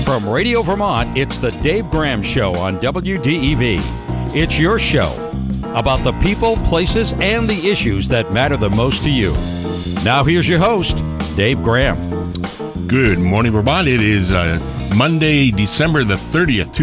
From Radio Vermont, it's the Dave Graham Show on WDEV. It's your show about the people, places, and the issues that matter the most to you. Now here's your host, Dave Graham. Good morning, Vermont. It is Monday, December the 30th,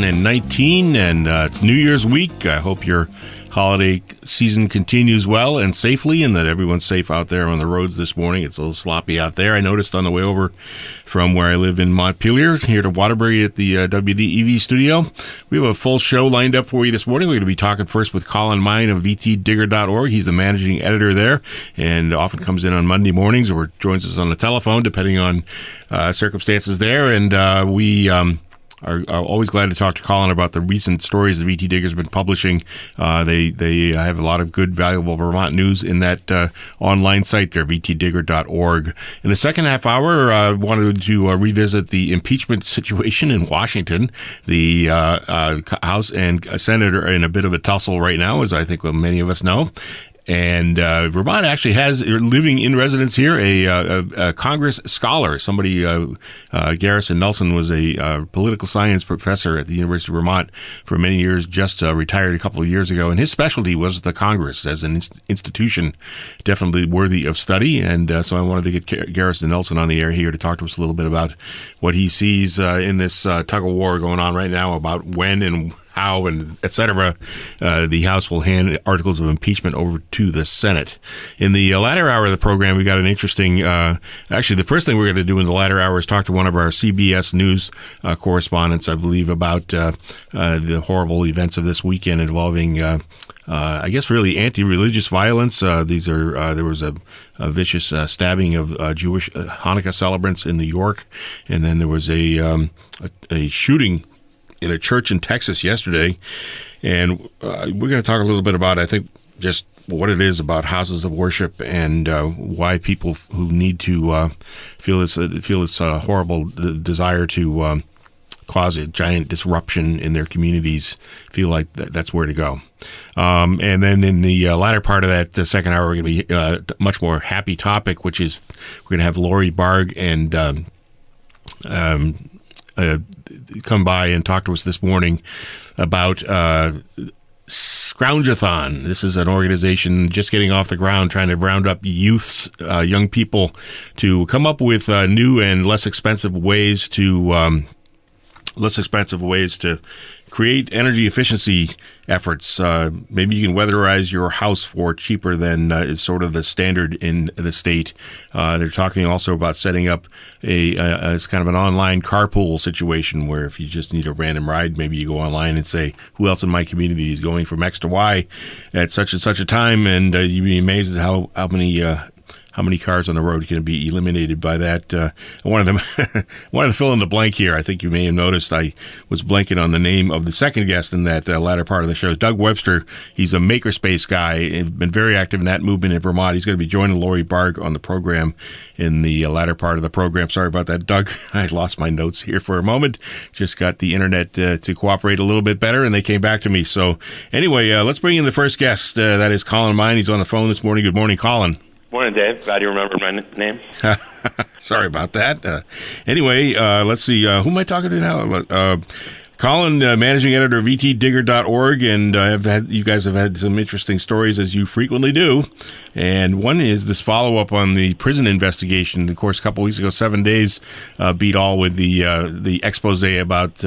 2019, and it's New Year's week. I hope your holiday season continues well and safely, and that everyone's safe out there on the roads this morning. It's a little sloppy out there. I noticed on the way over from where I live in Montpelier here to Waterbury at the WDEV studio. We have a full show lined up for you this morning. We're going to be talking first with Colin Mine of VTDigger.org. He's the managing editor there and often comes in on Monday mornings or joins us on the telephone depending on circumstances there. And we are always glad to talk to Colin about the recent stories the VT Digger's been publishing. They have a lot of good, valuable Vermont news in that online site there, VTDigger.org. In the second half hour, I wanted to revisit the impeachment situation in Washington. The House and Senate are in a bit of a tussle right now, as I think many of us know. And Vermont actually has, living in residence here, a Congress scholar. Somebody, Garrison Nelson, was a political science professor at the University of Vermont for many years, just retired a couple of years ago. And his specialty was the Congress as an institution, definitely worthy of study. And so I wanted to get Garrison Nelson on the air here to talk to us a little bit about what he sees in this tug of war going on right now about when and how and et cetera, the House will hand articles of impeachment over to the Senate. In the latter hour of the program, we got an interesting, actually the first thing we're going to do in the latter hour is talk to one of our CBS News correspondents, I believe, about the horrible events of this weekend involving I guess really anti-religious violence. These are there was a vicious stabbing of Jewish Hanukkah celebrants in New York, and then there was a shooting in a church in Texas yesterday. And we're going to talk a little bit about, I think, just what it is about houses of worship and why people who need to feel this horrible desire to cause a giant disruption in their communities feel like that's where to go. And then in the latter part of that second hour, we're going to be a much more happy topic, which is we're going to have Lori Barg and come by and talk to us this morning about Scrounge-a-thon. This is an organization just getting off the ground, trying to round up youths, young people, to come up with new and less expensive ways to create energy efficiency efforts. Maybe you can weatherize your house for cheaper than is sort of the standard in the state. They're talking also about setting up as kind of an online carpool situation where if you just need a random ride, maybe you go online and say, who else in my community is going from X to Y at such and such a time, and you'd be amazed at how many cars on the road can be eliminated by that. I wanted to fill in the blank here. I think you may have noticed I was blanking on the name of the second guest in that latter part of the show. Doug Webster. He's a makerspace guy and been very active in that movement in Vermont. He's going to be joining Lori Barg on the program in the latter part of the program. Sorry about that, Doug. I lost my notes here for a moment. Just got the internet to cooperate a little bit better, and they came back to me. So anyway, let's bring in the first guest. That is Colin Mine. He's on the phone this morning. Good morning, Colin. Morning, Dave. Glad you remembered my name. Sorry about that. Anyway, let's see. Who am I talking to now? Colin, managing editor of VTDigger.org, and you guys have had some interesting stories, as you frequently do. And one is this follow-up on the prison investigation. Of course, a couple weeks ago, 7 days beat all with the expose about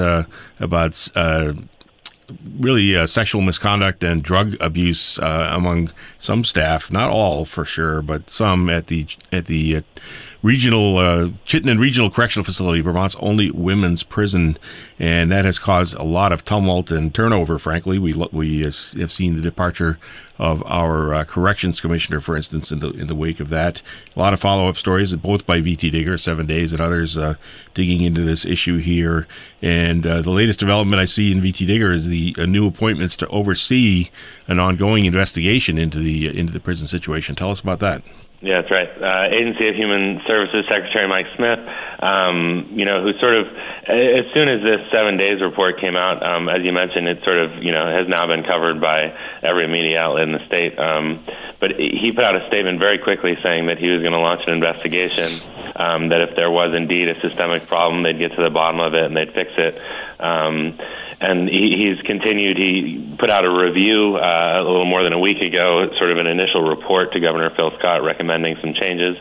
really sexual misconduct and drug abuse among some staff, not all for sure, but some at the regional Chittenden Regional Correctional Facility, Vermont's only women's prison, and that has caused a lot of tumult and turnover. Frankly, we have seen the departure of our corrections commissioner, for instance, in the wake of that. A lot of follow-up stories, both by VT Digger, 7 days, and others digging into this issue here. And the latest development I see in VT Digger is the new appointments to oversee an ongoing investigation into the prison situation. Tell us about that. Yeah, that's right. Agency of Human Services Secretary Mike Smith, who sort of, as soon as this 7 days report came out, as you mentioned, it sort of, has now been covered by every media outlet in the state. But he put out a statement very quickly saying that he was going to launch an investigation that if there was indeed a systemic problem, they'd get to the bottom of it and they'd fix it. And he's continued. He put out a review a little more than a week ago, sort of an initial report to Governor Phil Scott recommending some changes.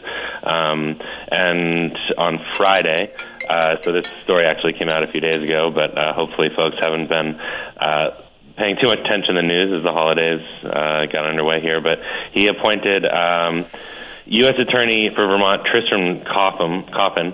And on Friday, so this story actually came out a few days ago, but hopefully folks haven't been paying too much attention to the news as the holidays got underway here. But he appointed U.S. Attorney for Vermont, Tristram Coppin,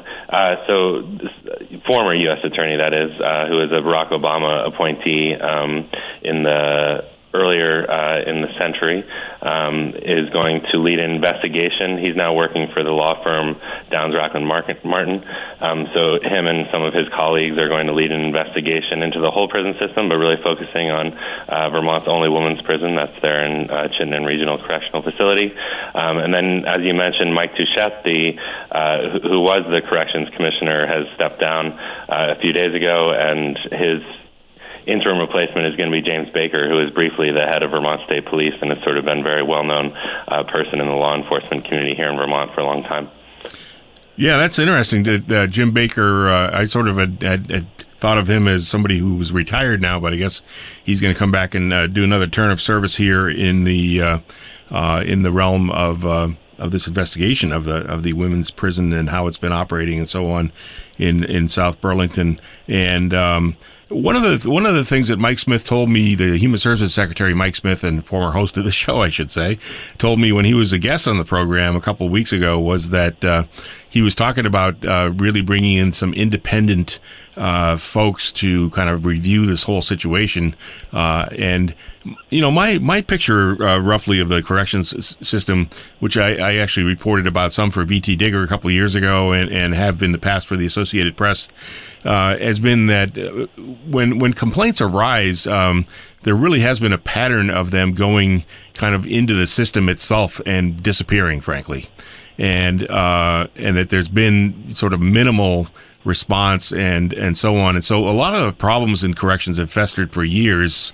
former U.S. Attorney, that is, who is a Barack Obama appointee in the earlier in the century, is going to lead an investigation. He's now working for the law firm Downs Rachlin Martin. So him and some of his colleagues are going to lead an investigation into the whole prison system, but really focusing on Vermont's only women's prison. That's there in Chittenden Regional Correctional Facility. And then, as you mentioned, Mike Touchette, who was the corrections commissioner, has stepped down a few days ago, and his interim replacement is going to be James Baker, who is briefly the head of Vermont State Police and has sort of been a very well-known person in the law enforcement community here in Vermont for a long time. Yeah, that's interesting. Jim Baker, I sort of had thought of him as somebody who was retired now, but I guess he's going to come back and do another turn of service here in the realm of this investigation of the women's prison and how it's been operating and so on in South Burlington. And one of the things that Mike Smith told me, the Human Services Secretary Mike Smith, and former host of the show, I should say, told me when he was a guest on the program a couple of weeks ago, was that he was talking about really bringing in some independent folks to kind of review this whole situation. And you know, my picture roughly of the corrections system, which I actually reported about some for VT Digger a couple of years ago, and have in the past for the Associated Press, has been that when complaints arise, there really has been a pattern of them going kind of into the system itself and disappearing, frankly, and that there's been sort of minimal response and so on. And so a lot of the problems in corrections have festered for years.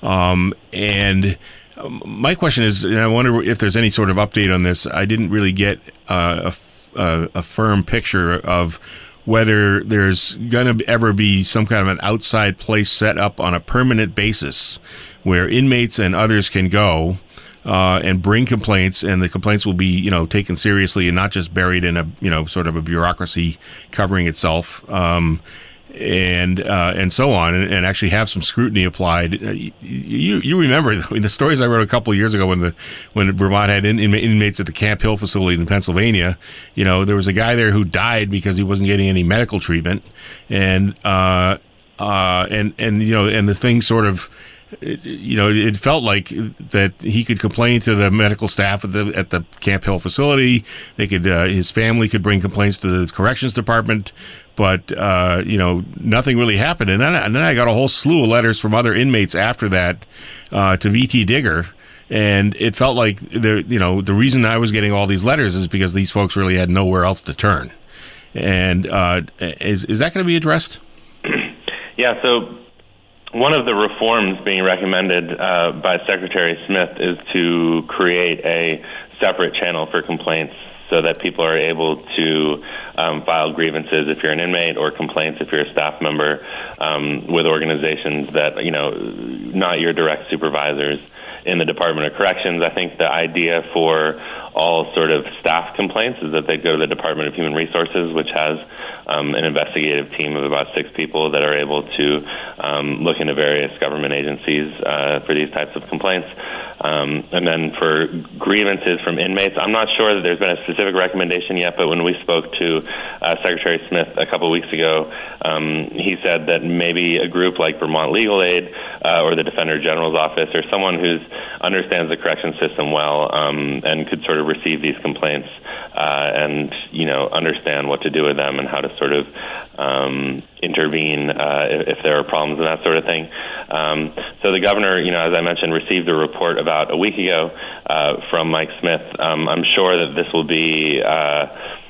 And my question is, and I wonder if there's any sort of update on this. I didn't really get a firm picture of whether there's going to ever be some kind of an outside place set up on a permanent basis where inmates and others can go and bring complaints, and the complaints will be, taken seriously and not just buried in a, sort of a bureaucracy covering itself, and so on, and actually have some scrutiny applied. You remember the stories I wrote a couple of years ago when Vermont had inmates at the Camp Hill facility in Pennsylvania. There was a guy there who died because he wasn't getting any medical treatment, and the thing sort of, it felt like that he could complain to the medical staff at the Camp Hill facility. They could, his family could bring complaints to the corrections department, but nothing really happened. And then I got a whole slew of letters from other inmates after that to VT Digger. And it felt like the reason I was getting all these letters is because these folks really had nowhere else to turn. And is that going to be addressed? Yeah. So one of the reforms being recommended by Secretary Smith is to create a separate channel for complaints so that people are able to file grievances if you're an inmate, or complaints if you're a staff member, with organizations that, not your direct supervisors in the Department of Corrections. I think the idea for all sort of staff complaints is that they go to the Department of Human Resources, which has an investigative team of about 6 people that are able to look into various government agencies for these types of complaints. And then for grievances from inmates, I'm not sure that there's been a specific recommendation yet, but when we spoke to Secretary Smith a couple of weeks ago, he said that maybe a group like Vermont Legal Aid or the Defender General's Office, or someone who understands the correction system well and could sort of receive these complaints and understand what to do with them and how to sort of intervene if there are problems and that sort of thing. So the governor, as I mentioned, received a report about a week ago from Mike Smith. I'm sure that this will be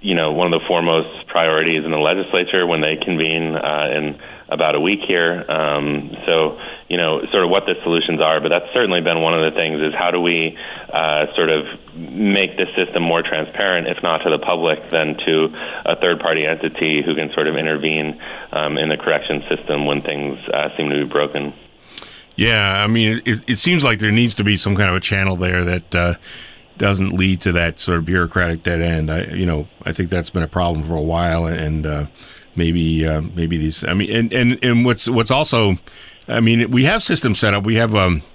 one of the foremost priorities in the legislature when they convene in about a week here. So, sort of what the solutions are, but that's certainly been one of the things is how do we sort of make this system more transparent, if not to the public, then to a third-party entity who can sort of intervene in the correction system when things seem to be broken. Yeah, I mean, it seems like there needs to be some kind of a channel there that doesn't lead to that sort of bureaucratic dead end. I think that's been a problem for a while, and maybe these. I mean, and what's also, I mean, we have systems set up. We have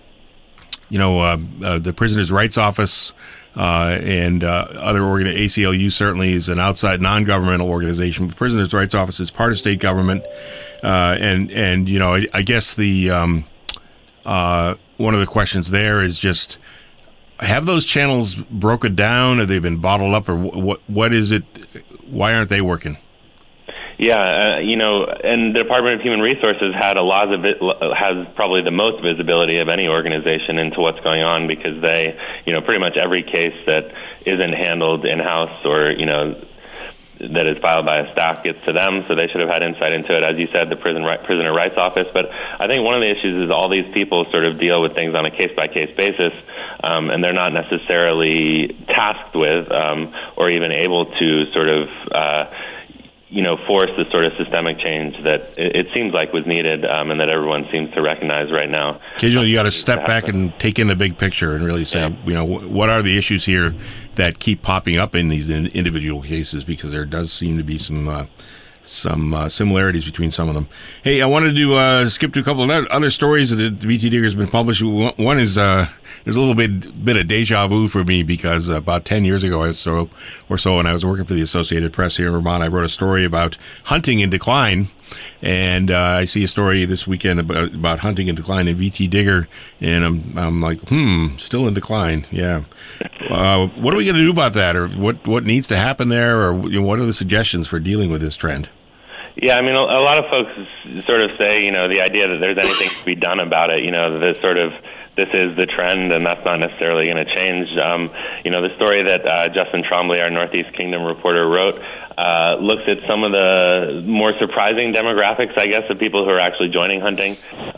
the Prisoners' Rights Office and other ACLU certainly is an outside non-governmental organization. But Prisoners' Rights Office is part of state government, and I guess the one of the questions there is just, have those channels broken down? Have they been bottled up, or what is it? Why aren't they working? Yeah, and the Department of Human Resources has probably the most visibility of any organization into what's going on, because they, pretty much every case that isn't handled in-house or, that is filed by a staff gets to them, so they should have had insight into it. As you said, the Prisoner Rights Office. But I think one of the issues is all these people sort of deal with things on a case-by-case basis, and they're not necessarily tasked with or even able to sort of force the sort of systemic change that it seems like was needed, and that everyone seems to recognize right now. Occasionally, you got to step back and take in the big picture and really say, what are the issues here that keep popping up in these individual cases? Because there does seem to be some similarities between some of them. Hey, I wanted to skip to a couple of other stories that the VT Digger has been published. One is a little bit of deja vu for me, because about 10 years ago or so, when I was working for the Associated Press here in Vermont, I wrote a story about hunting in decline, and I see a story this weekend about hunting in decline in VT Digger, and I'm like, still in decline. Yeah. What are we going to do about that, or what needs to happen there, or what are the suggestions for dealing with this trend? Yeah, I mean, a lot of folks sort of say, the idea that there's anything to be done about it, this is the trend, and that's not necessarily going to change. The story that Justin Trombley, our Northeast Kingdom reporter, wrote looks at some of the more surprising demographics, I guess, of people who are actually joining hunting,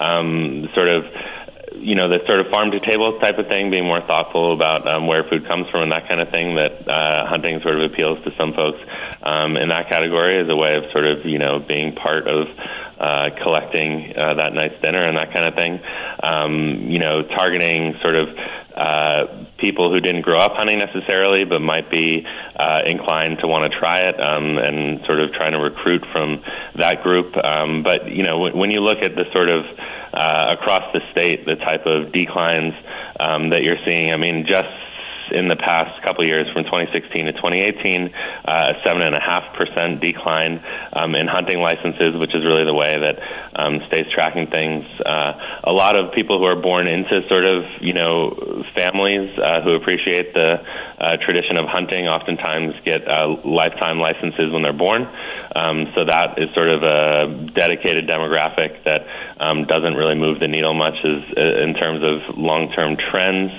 the sort of farm-to-table type of thing, being more thoughtful about where food comes from and that kind of thing, that hunting sort of appeals to some folks in that category as a way of sort of, being part of collecting that night's dinner and that kind of thing. Targeting sort of people who didn't grow up hunting necessarily, but might be inclined to want to try it, and sort of trying to recruit from that group. But, when you look at the sort of across the state, the type of declines that you're seeing, I mean, just in the past couple of years, from 2016 to 2018, a 7.5% decline in hunting licenses, which is really the way that state's tracking things. A lot of people who are born into sort of, families who appreciate the tradition of hunting oftentimes get lifetime licenses when they're born. So that is sort of a dedicated demographic that doesn't really move the needle much in terms of long-term trends.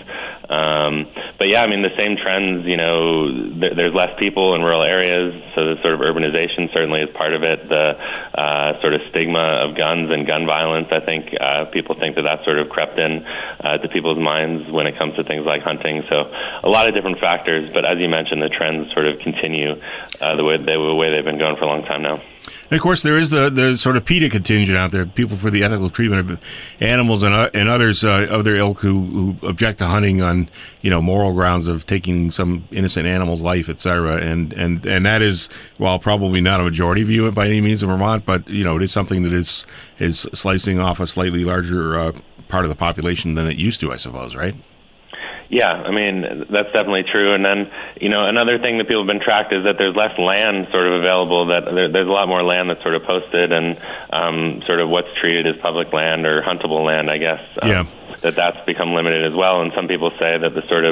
But yeah, I mean, the same trends, there's less people in rural areas, so the sort of urbanization certainly is part of it. The sort of stigma of guns and gun violence, I think people think that sort of crept in to people's minds when it comes to things like hunting. So a lot of different factors, but as you mentioned, the trends sort of continue the way they've been going for a long time now. And of course, there is the sort of PETA contingent out there, people for the ethical treatment of animals and others of their ilk who object to hunting on, moral grounds of taking some innocent animal's life, etc. And that is, while probably not a majority view by any means in Vermont, but it is something that is slicing off a slightly larger part of the population than it used to, I suppose, right? Yeah, I mean, that's definitely true. And then, another thing that people have been tracked is that there's less land sort of available, that there's a lot more land that's sort of posted, and sort of what's treated as public land or huntable land, I guess. That's become limited as well. And some people say that the sort of,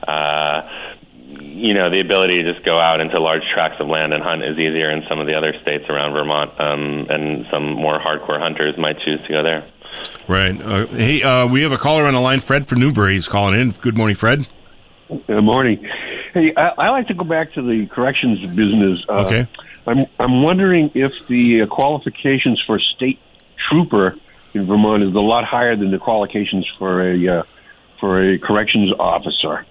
the ability to just go out into large tracts of land and hunt is easier in some of the other states around Vermont, and some more hardcore hunters might choose to go there. Right. Hey, we have a caller on the line. Fred from Newbury is calling in. Good morning, Fred. Good morning. Hey, I like to go back to the corrections business. Okay. I'm wondering if the qualifications for state trooper in Vermont is a lot higher than the qualifications for a corrections officer.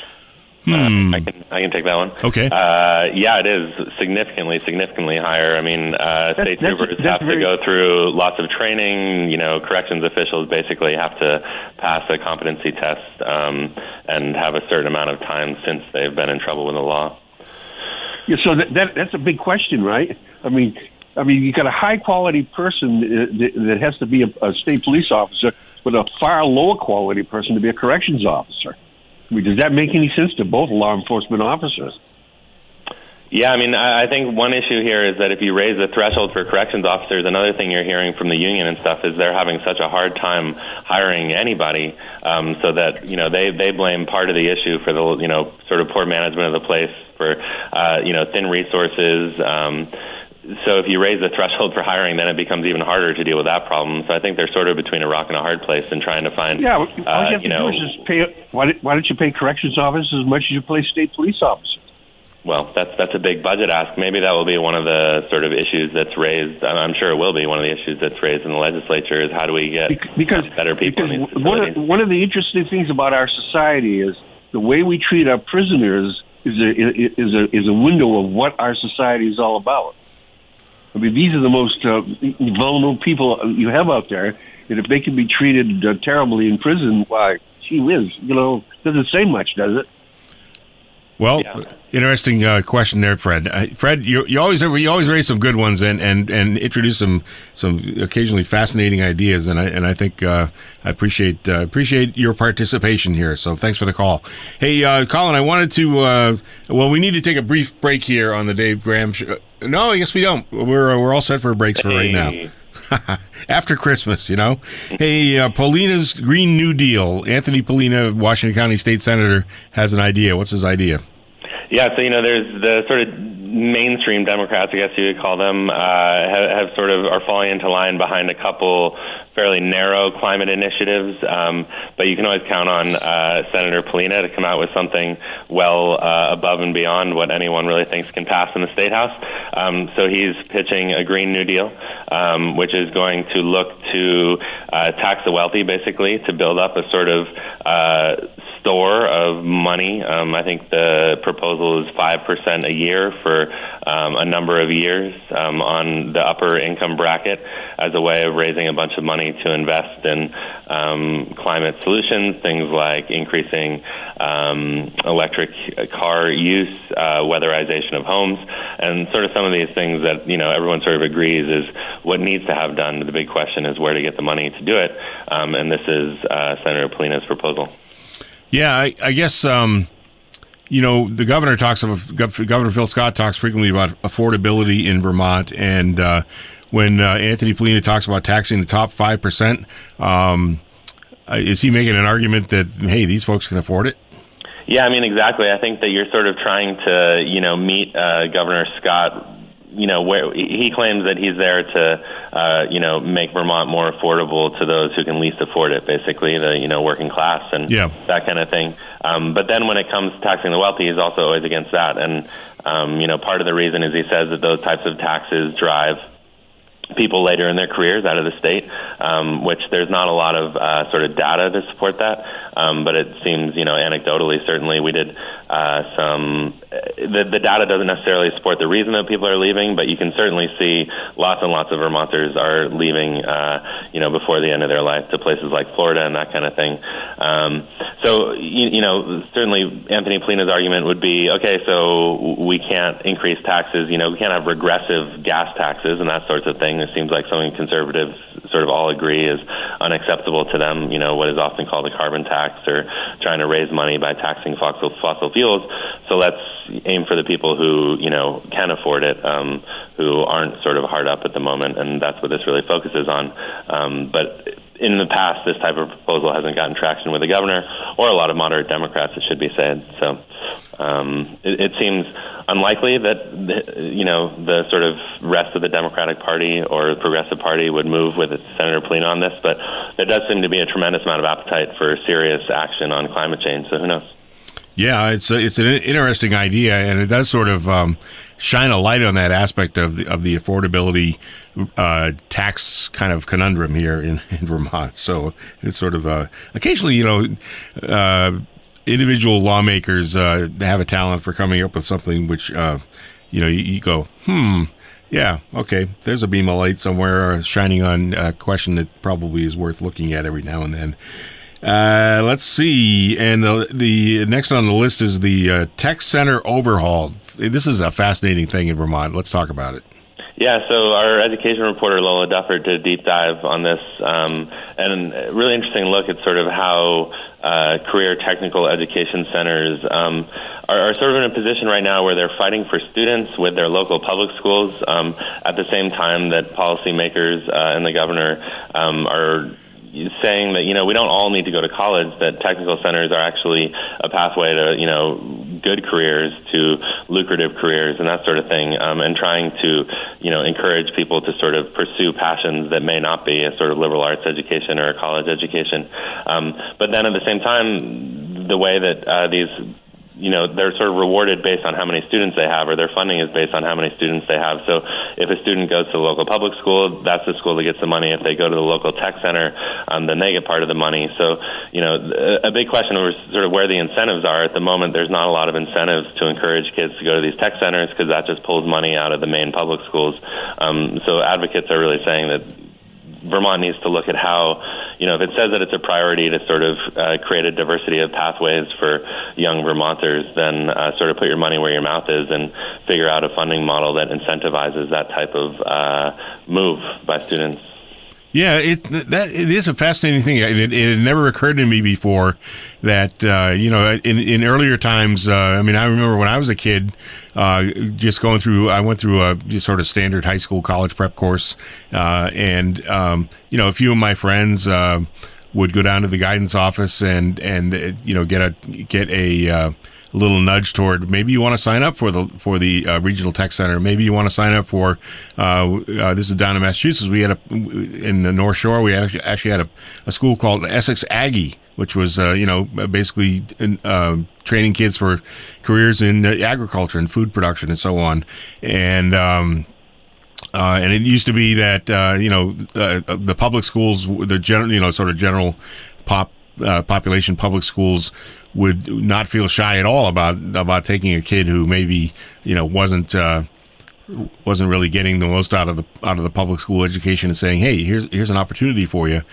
I can take that one. Okay. Yeah, it is significantly higher. I mean, state troopers have to go through lots of training. Corrections officials basically have to pass a competency test and have a certain amount of time since they've been in trouble with the law. Yeah, so that's a big question, right? I mean, you got a high quality person that has to be a state police officer, but a far lower quality person to be a corrections officer. I mean, does that make any sense to both law enforcement officers? Yeah, I mean, I think one issue here is that if you raise the threshold for corrections officers, another thing you're hearing from the union and stuff is they're having such a hard time hiring anybody, so that they blame part of the issue for the sort of poor management of the place, for thin resources. So if you raise the threshold for hiring, then it becomes even harder to deal with that problem. So I think they're sort of between a rock and a hard place and trying to find. Yeah, all you have to do is just pay. Why don't you pay corrections officers as much as you pay state police officers? Well, that's a big budget ask. Maybe that will be one of the sort of issues that's raised. I'm sure it will be one of the issues that's raised in the legislature. Is how do we get better people in these facilities? One of the interesting things about our society is the way we treat our prisoners is a window of what our society is all about. I mean, these are the most vulnerable people you have out there, and if they can be treated terribly in prison, why, gee whiz, doesn't say much, does it? Well, interesting question there, Fred. Fred, you always raise some good ones and introduce some occasionally fascinating ideas, and I think I appreciate your participation here. So thanks for the call. Hey, Colin, I wanted to we need to take a brief break here on the Dave Graham Show. No, I guess we don't. We're all set for breaks for right now. After Christmas, Hey, Paulina's Green New Deal. Anthony Paulina, Washington County State Senator, has an idea. What's his idea? Yeah, so there's the sort of mainstream Democrats, I guess you would call them, have sort of are falling into line behind a couple fairly narrow climate initiatives, but you can always count on Senator Paulina to come out with something well above and beyond what anyone really thinks can pass in the State House. So he's pitching a Green New Deal, which is going to look to tax the wealthy, basically, to build up a sort of store of money. I think the proposal is 5% a year for a number of years on the upper income bracket as a way of raising a bunch of money to invest in climate solutions, things like increasing electric car use, weatherization of homes, and sort of some of these things that everyone sort of agrees is what needs to have done. The big question is where to get the money to do it, and this is Senator Paulina's proposal. Yeah, I guess the Governor Phil Scott talks frequently about affordability in Vermont, and when Anthony Paulina talks about taxing the top 5%, is he making an argument that, hey, these folks can afford it? Yeah, I mean, exactly. I think that you're sort of trying to, meet Governor Scott, where he claims that he's there to, make Vermont more affordable to those who can least afford it, basically, the, working class and that kind of thing. But then when it comes to taxing the wealthy, he's also always against that. And, part of the reason is he says that those types of taxes drive people later in their careers out of the state, which there's not a lot of sort of data to support that. But it seems, anecdotally, certainly we did the data doesn't necessarily support the reason that people are leaving, but you can certainly see lots and lots of Vermonters are leaving, before the end of their life to places like Florida and that kind of thing. So certainly Anthony Paulina's argument would be, okay, so we can't increase taxes, we can't have regressive gas taxes and that sorts of thing. It seems like something conservatives sort of all agree is unacceptable to them, what is often called a carbon tax or trying to raise money by taxing fossil fuels. So let's aim for the people who, can afford it, who aren't sort of hard up at the moment, and that's what this really focuses on. But in the past, this type of proposal hasn't gotten traction with the governor or a lot of moderate Democrats, it should be said. So it seems unlikely that, the sort of rest of the Democratic Party or the Progressive Party would move with Senator Paulina on this, but there does seem to be a tremendous amount of appetite for serious action on climate change, so who knows? Yeah, it's an interesting idea, and it does sort of shine a light on that aspect of the affordability tax kind of conundrum here in Vermont. So it's sort of occasionally, individual lawmakers have a talent for coming up with something which you go, yeah, okay, there's a beam of light somewhere shining on a question that probably is worth looking at every now and then. Let's see. And the next on the list is the tech center overhaul. This is a fascinating thing in Vermont. Let's talk about it. Yeah, so our education reporter, Lola Duffert, did a deep dive on this, and a really interesting look at sort of how career technical education centers are sort of in a position right now where they're fighting for students with their local public schools at the same time that policymakers and the governor are saying that, we don't all need to go to college, that technical centers are actually a pathway to, good careers, to lucrative careers and that sort of thing, and trying to, encourage people to sort of pursue passions that may not be a sort of liberal arts education or a college education. But then at the same time, the way that these they're sort of rewarded based on how many students they have, or their funding is based on how many students they have. So if a student goes to the local public school, that's the school that gets the money. If they go to the local tech center, then they get part of the money. So, a big question was sort of where the incentives are. At the moment, there's not a lot of incentives to encourage kids to go to these tech centers because that just pulls money out of the main public schools. So advocates are really saying that Vermont needs to look at how, if it says that it's a priority to sort of create a diversity of pathways for young Vermonters, then sort of put your money where your mouth is and figure out a funding model that incentivizes that type of move by students. Yeah, it is a fascinating thing. It had never occurred to me before that in earlier times. I remember when I was a kid, just going through. I went through a sort of standard high school, college prep course, and a few of my friends would go down to the guidance office and get a little nudge toward maybe you want to sign up for the regional tech center. Maybe you want to sign up for this is down in Massachusetts. We had in the North Shore. We actually had a school called Essex Aggie, which was basically training kids for careers in agriculture and food production and so on. And it used to be that the public schools, the general population public schools would not feel shy at all about taking a kid who maybe wasn't really getting the most out of the public school education and saying, hey, here's an opportunity for you,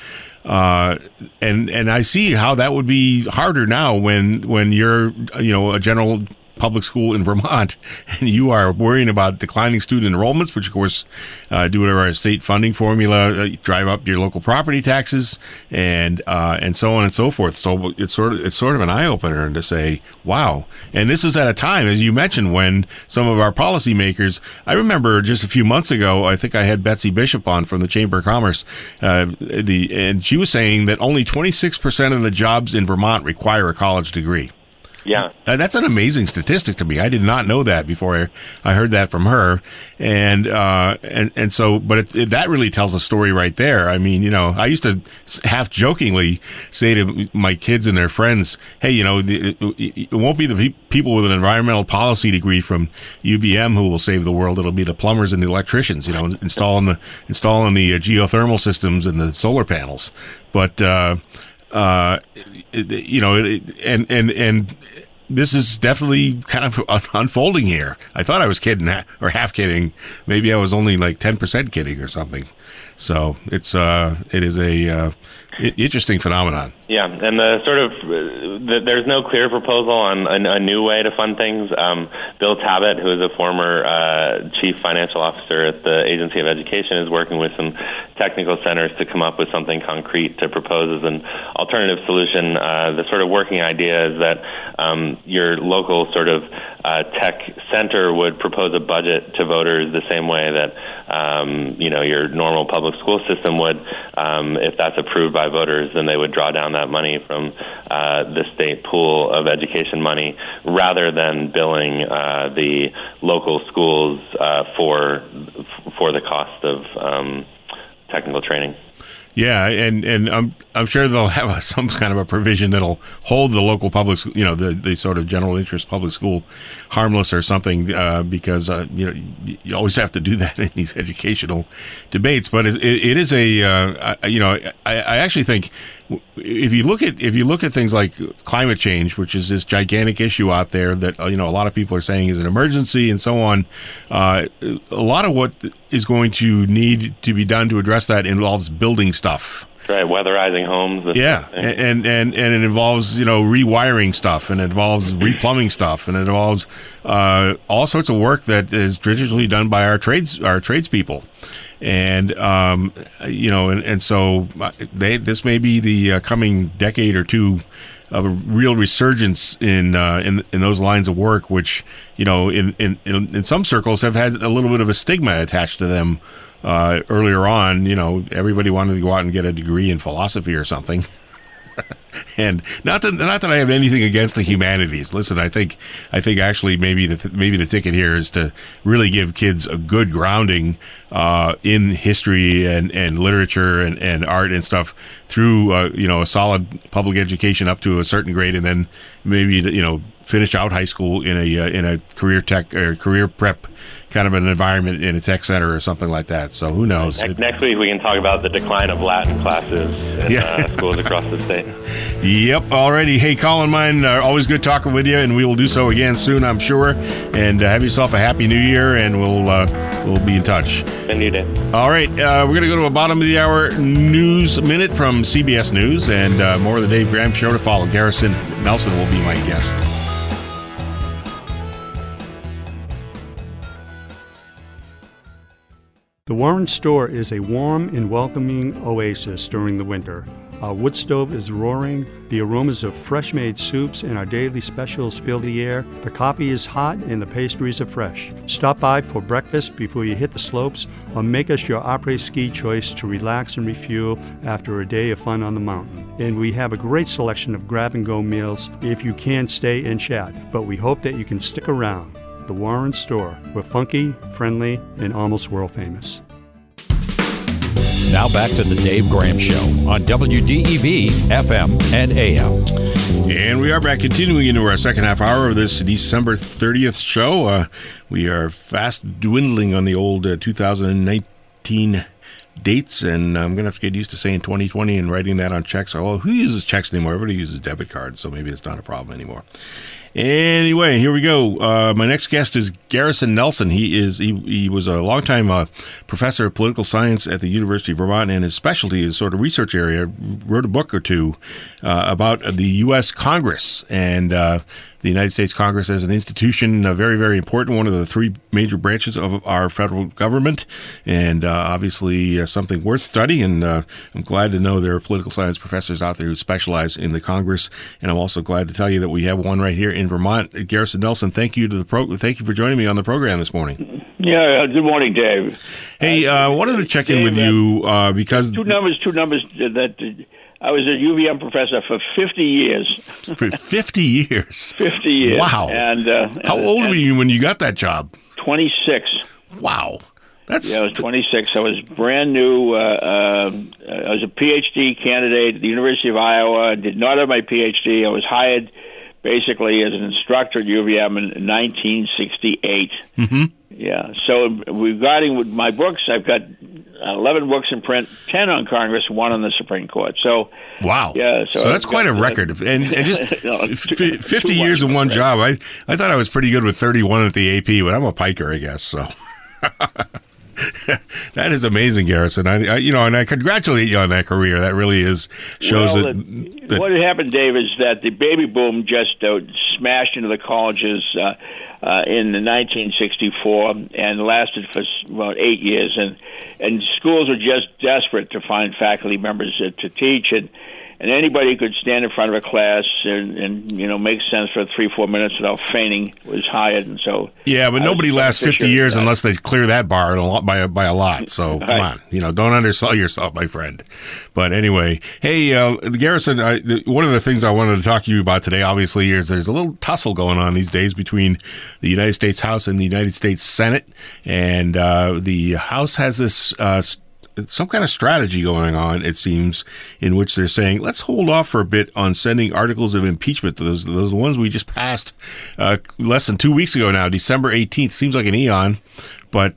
and I see how that would be harder now when you're a general public school in Vermont, and you are worrying about declining student enrollments, which of course due to our state funding formula drive up your local property taxes and so on and so forth. So it's sort of an eye opener to say, wow. And this is at a time, as you mentioned, when some of our policymakers. I remember just a few months ago, I think I had Betsy Bishop on from the Chamber of Commerce, and she was saying that only 26% of the jobs in Vermont require a college degree. Yeah, that's an amazing statistic to me. I did not know that before I heard that from her, and so, but that really tells a story right there. I mean, I used to half jokingly say to my kids and their friends, "Hey, it won't be the people with an environmental policy degree from UVM who will save the world. It'll be the plumbers and the electricians, installing the geothermal systems and the solar panels." But and this is definitely kind of unfolding here. I thought I was kidding or half kidding. Maybe I was only like 10% kidding or something. So it is a interesting phenomenon. Yeah, and there's no clear proposal on a new way to fund things. Bill Tabbitt, who is a former chief financial officer at the Agency of Education, is working with some technical centers to come up with something concrete to propose as an alternative solution. The sort of working idea is that your local sort of tech center would propose a budget to voters the same way that your normal public school system would. If that's approved by voters, then they would draw down that money from the state pool of education money rather than billing the local schools for the cost of technical training. Yeah, and I'm sure they'll have some kind of a provision that'll hold the local public, the sort of general interest public school harmless or something, because you always have to do that in these educational debates. But it is I actually think if you look at things like climate change, which is this gigantic issue out there that a lot of people are saying is an emergency and so on, a lot of what is going to need to be done to address that involves building stuff. Right, weatherizing homes. Yeah, and it involves rewiring stuff, and it involves replumbing stuff, and it involves all sorts of work that is traditionally done by our tradespeople. And and so this may be the coming decade or two of a real resurgence in those lines of work, which in some circles have had a little bit of a stigma attached to them. Earlier on, everybody wanted to go out and get a degree in philosophy or something. And not that I have anything against the humanities. Listen, I think actually maybe the ticket here is to really give kids a good grounding in history and literature and art and stuff through a solid public education up to a certain grade, and then maybe finish out high school in a career tech or career prep kind of an environment in a tech center or something like that. So who knows? Next week we can talk about the decline of Latin classes in schools across the state. Yep. Alrighty. Hey, Colin, mine, always good talking with you, and we will do so again soon, I'm sure. And have yourself a happy New Year, and we'll be in touch. And you did. All right. We're going to go to a bottom of the hour news minute from CBS News, and more of the Dave Graham Show to follow. Garrison Nelson will be my guest. The Warren Store is a warm and welcoming oasis during the winter. Our wood stove is roaring, the aromas of fresh-made soups and our daily specials fill the air, the coffee is hot and the pastries are fresh. Stop by for breakfast before you hit the slopes, or make us your après-ski choice to relax and refuel after a day of fun on the mountain. And we have a great selection of grab-and-go meals if you can stay and chat, but we hope that you can stick around. The Warren Store. We're funky, friendly, and almost world famous. Now back to the Dave Graham Show on WDEV, FM, and AM. And we are back, continuing into our second half hour of this December 30th show. We are fast dwindling on the old 2019 dates, and I'm going to have to get used to saying 2020 and writing that on checks. Well, who uses checks anymore? Everybody uses debit cards, so maybe it's not a problem anymore. Anyway, here we go. My next guest is Garrison Nelson. He was a longtime professor of political science at the University of Vermont, and his specialty is sort of research area. Wrote a book or two about the U.S. Congress and the United States Congress as an institution, very, very important, one of the three major branches of our federal government, and obviously something worth studying. And I'm glad to know there are political science professors out there who specialize in the Congress, and I'm also glad to tell you that we have one right here in Vermont. Garrison Nelson, thank you for joining me on the program this morning. Yeah, good morning, Dave. Hey, I wanted to check in with you because two numbers that I was a UVM professor for 50 years. For 50 years? 50 years. Wow. And how old were you when you got that job? 26. Wow. I was 26. I was brand new. I was a PhD candidate at the University of Iowa. I did not have my PhD. I was hired basically as an instructor at UVM in 1968. Mm-hmm. Yeah. So regarding with my books, I've got 11 books in print, 10 on Congress, 1 on the Supreme Court. So wow. Yeah. So that's quite a record. And just 50 years in one job. I thought I was pretty good with 31 at the AP, but I'm a piker, I guess. So. That is amazing, Garrison. And I congratulate you on that career. That really shows that what had happened, Dave, is that the baby boom just smashed into the colleges in 1964 and lasted for about 8 years, and schools were just desperate to find faculty members to teach, and anybody who could stand in front of a class and make sense for 3-4 minutes without fainting was hired. And so yeah, but nobody lasts 50 years unless they clear that bar by a lot. So come on, don't undersell yourself, my friend. But anyway, hey, Garrison, one of the things I wanted to talk to you about today, obviously, is there's a little tussle going on these days between the United States House and the United States Senate, and the House has this some kind of strategy going on, it seems, in which they're saying, let's hold off for a bit on sending articles of impeachment. Those ones we just passed less than 2 weeks ago now, December 18th. Seems like an eon, but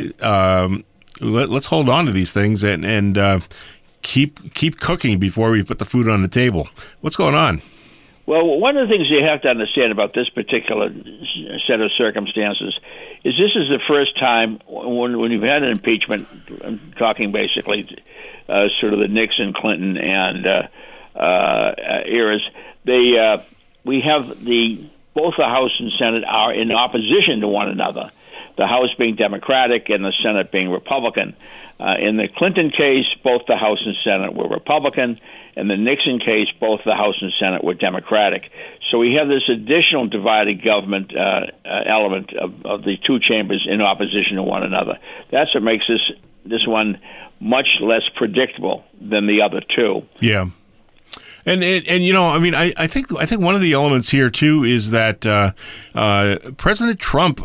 let's hold on to these things and keep cooking before we put the food on the table. What's going on? Well, one of the things you have to understand about this particular set of circumstances is this is the first time when you've had an impeachment, I'm talking basically sort of the Nixon, Clinton, and eras. We have both the House and Senate are in opposition to one another. The House being Democratic and the Senate being Republican. In the Clinton case, both the House and Senate were Republican. In the Nixon case, both the House and Senate were Democratic. So we have this additional divided government element of the two chambers in opposition to one another. That's what makes this one much less predictable than the other two. Yeah. And you know, I mean, I think one of the elements here too is that President Trump,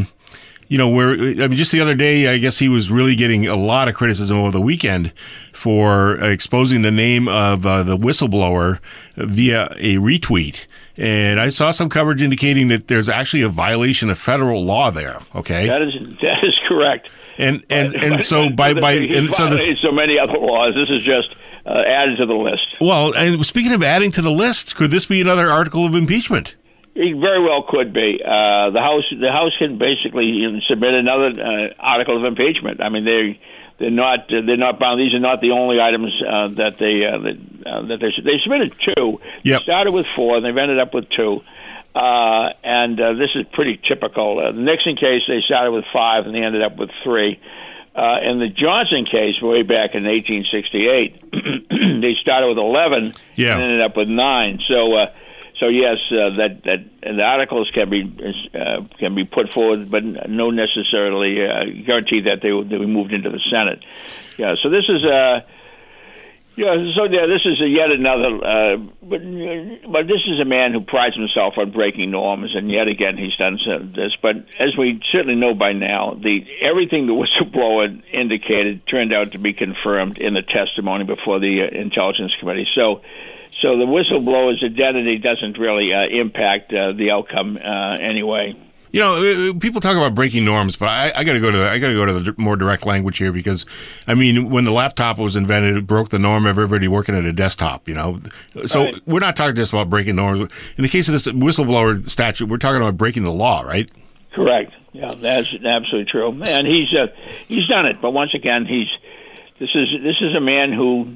just the other day, I guess he was really getting a lot of criticism over the weekend for exposing the name of the whistleblower via a retweet. And I saw some coverage indicating that there's actually a violation of federal law there. Okay, that is correct. And so so many other laws. This is just added to the list. Well, and speaking of adding to the list, could this be another article of impeachment? It very well could be. The House can basically submit another article of impeachment. I mean, they're not bound. These are not the only items that they submitted two. Yep. They started with 4, and they've ended up with 2. And this is pretty typical. The Nixon case, they started with 5, and they ended up with 3. In the Johnson case, way back in 1868, they started with 11 and ended up with 9. So yes, that the articles can be put forward, but no necessarily guarantee that they will be moved into the Senate. Yeah. So this is this is yet another. But this is a man who prides himself on breaking norms, and yet again he's done this. But as we certainly know by now, everything the whistleblower indicated turned out to be confirmed in the testimony before the Intelligence Committee. So the whistleblower's identity doesn't really impact the outcome anyway. You know, people talk about breaking norms, but I got to go to the more direct language here because, I mean, when the laptop was invented, it broke the norm of everybody working at a desktop. You know, so right. We're not talking just about breaking norms. In the case of this whistleblower statute, we're talking about breaking the law, right? Correct. Yeah, that's absolutely true. And he's done it, but once again, this is a man who.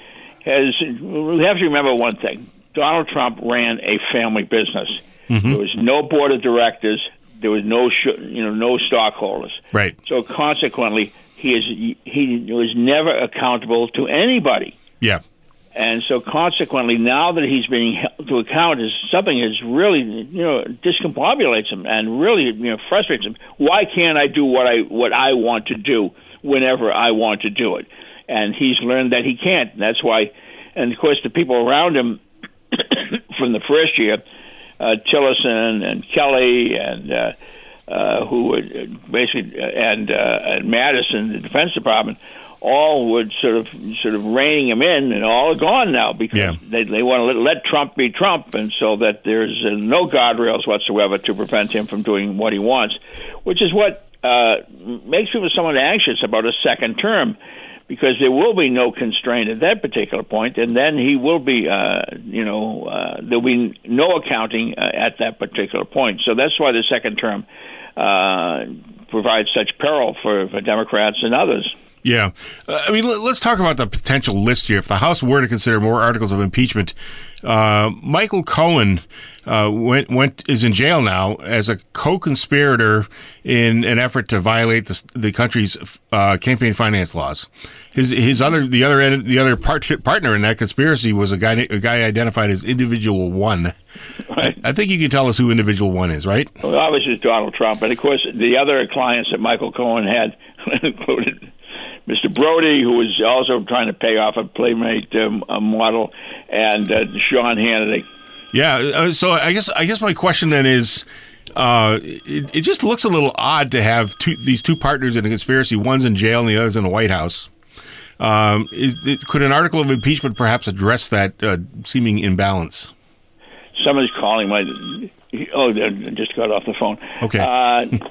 We have to remember one thing. Donald Trump ran a family business. Mm-hmm. There was no board of directors. There was no stockholders. Right. So consequently, he was never accountable to anybody. Yeah. And so consequently, now that he's being held to account, is something that's really discombobulates him and really frustrates him. Why can't I do what I want to do whenever I want to do it? And he's learned that he can't. That's why, and of course, the people around him from the first year, Tillerson and Kelly, and who would basically, and Madison, the Defense Department, all would sort of reining him in, and all are gone now because they want to let Trump be Trump, and so that there's no guardrails whatsoever to prevent him from doing what he wants, which is what makes people somewhat anxious about a second term. Because there will be no constraint at that particular point, and then he will be, there'll be no accounting at that particular point. So that's why the second term provides such peril for Democrats and others. Yeah. I mean, let's talk about the potential list here. If the House were to consider more articles of impeachment, Michael Cohen is in jail now as a co-conspirator in an effort to violate the country's campaign finance laws. The other partner in that conspiracy was a guy identified as Individual One. Right. I think you can tell us who Individual One is, right? Well, obviously it's Donald Trump, but of course the other clients that Michael Cohen had included Mr. Brody, who was also trying to pay off a Playmate model, and Sean Hannity. Yeah. So I guess my question then is, it just looks a little odd to have these two partners in a conspiracy. One's in jail and the other's in the White House. Could an article of impeachment perhaps address that seeming imbalance? Somebody's calling my. Oh, I just got off the phone. Okay. That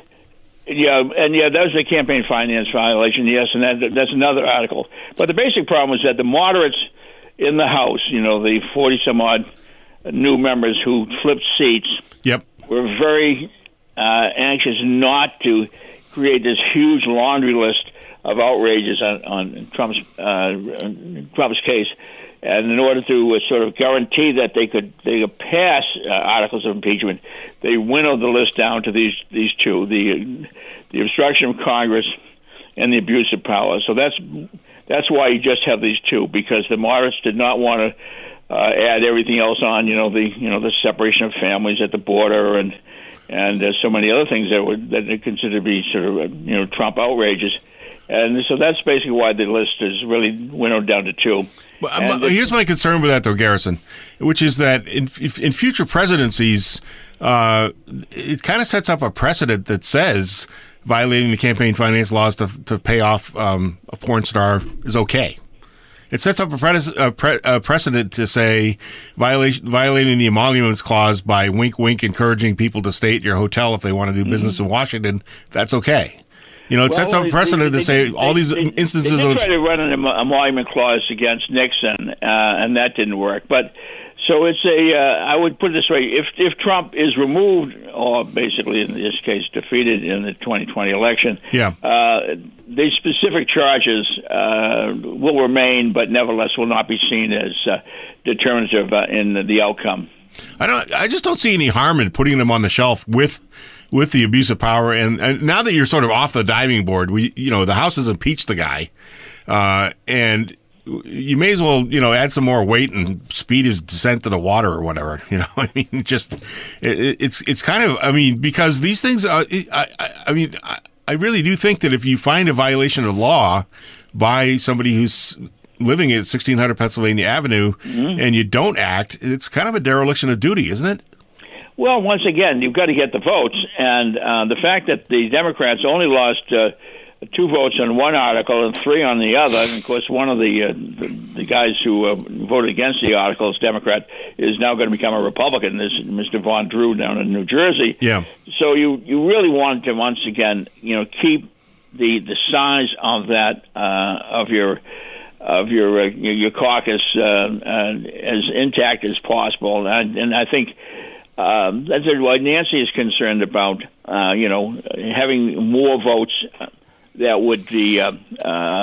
was a campaign finance violation. Yes, and that's another article. But the basic problem is that the moderates in the House, the 40-some odd new members who flipped seats, were very anxious not to create this huge laundry list of outrages on Trump's case, and in order to sort of guarantee that they could pass articles of impeachment, they winnowed the list down to these two: the obstruction of Congress and the abuse of power. So that's why you just have these two, because the moderates did not want to add everything else on. The separation of families at the border and so many other things that they consider to be sort of Trump outrages. And so that's basically why the list is really winnowed down to two. Here's my concern with that, though, Garrison, which is that in future presidencies, it kind of sets up a precedent that says violating the campaign finance laws to pay off a porn star is okay. It sets up a precedent to say violating the emoluments clause by wink, wink, encouraging people to stay at your hotel if they want to do business in Washington, that's okay. It sets up precedent to say all these instances they of... tried to run an emolument clause against Nixon, and that didn't work. But so it's I would put it this way: if Trump is removed, or basically in this case defeated in the 2020 election, these specific charges will remain, but nevertheless will not be seen as determinative in the outcome. I just don't see any harm in putting them on the shelf with the abuse of power. And now that you're sort of off the diving board, the House has impeached the guy, and you may as well, add some more weight and speed his descent to the water or whatever. I mean, it's kind of, because these things, I really do think that if you find a violation of law by somebody who's living at 1600 Pennsylvania Avenue and you don't act, it's kind of a dereliction of duty, isn't it? Well, once again, you've got to get the votes, and the fact that the Democrats only lost 2 votes on one article and 3 on the other, and of course one of the guys who voted against the article as Democrat is now going to become a Republican, this Mr. Von Drew down in New Jersey. Yeah. So you really wanted to, once again, keep the size of that of your caucus as intact as possible, and I think that's why Nancy is concerned about having more votes that would be against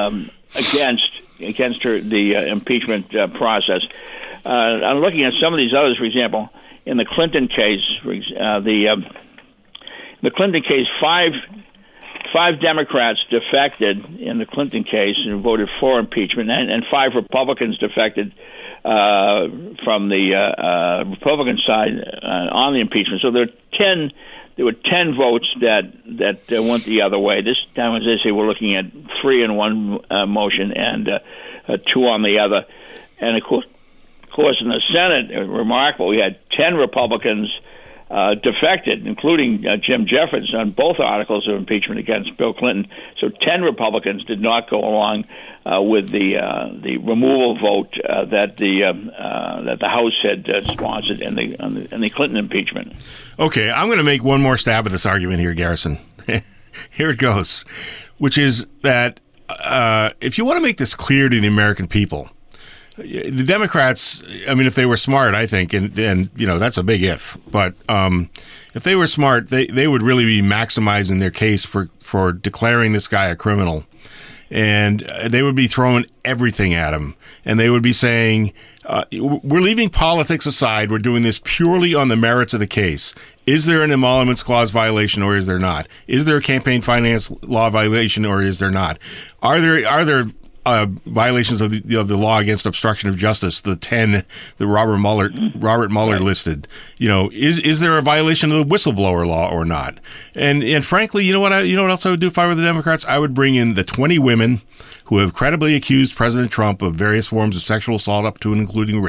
her the impeachment process. I'm looking at some of these others. For example, in the Clinton case, the Clinton case, five Democrats defected in the Clinton case and voted for impeachment, and 5 Republicans defected from the Republican side on the impeachment. So there were 10 votes that went the other way. This time, as I say, we're looking at 3 in one motion and 2 on the other. And of course, in the Senate, remarkable, we had 10 Republicans defected, including Jim Jeffords, on both articles of impeachment against Bill Clinton. So 10 Republicans did not go along with the removal vote that the House had sponsored in the Clinton impeachment. Okay, I'm going to make one more stab at this argument here, Garrison. Here it goes, which is that if you want to make this clear to the American people, the Democrats, if they were smart, I think, and that's a big if, but if they were smart, they would really be maximizing their case for declaring this guy a criminal. And they would be throwing everything at him. And they would be saying, we're leaving politics aside. We're doing this purely on the merits of the case. Is there an emoluments clause violation or is there not? Is there a campaign finance law violation or is there not? Are there violations of the law against obstruction of justice, the 10 that Robert Mueller listed? Is there a violation of the whistleblower law or not? And frankly, you know what else I would do if I were the Democrats? I would bring in the 20 women who have credibly accused President Trump of various forms of sexual assault up to and including rape,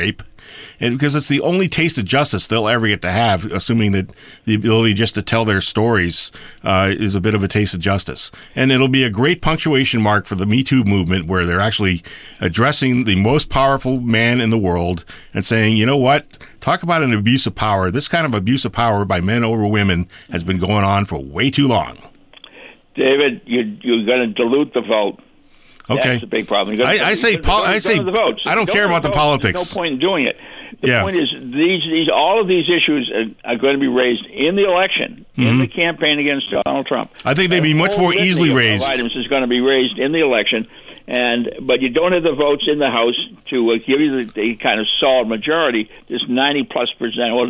and because it's the only taste of justice they'll ever get to have, assuming that the ability just to tell their stories is a bit of a taste of justice. And it'll be a great punctuation mark for the Me Too movement, where they're actually addressing the most powerful man in the world and saying, you know what? Talk about an abuse of power. This kind of abuse of power by men over women has been going on for way too long. David, you're going to dilute the vote. Okay, that's a big problem. I say the votes. I don't care about the politics. There's no point in doing it. The point is, all of these issues are going to be raised in the election, in the campaign against Donald Trump. I think they'd be much more easily raised. Items is going to be raised in the election, but you don't have the votes in the House to give you the kind of solid majority. This 90+%, or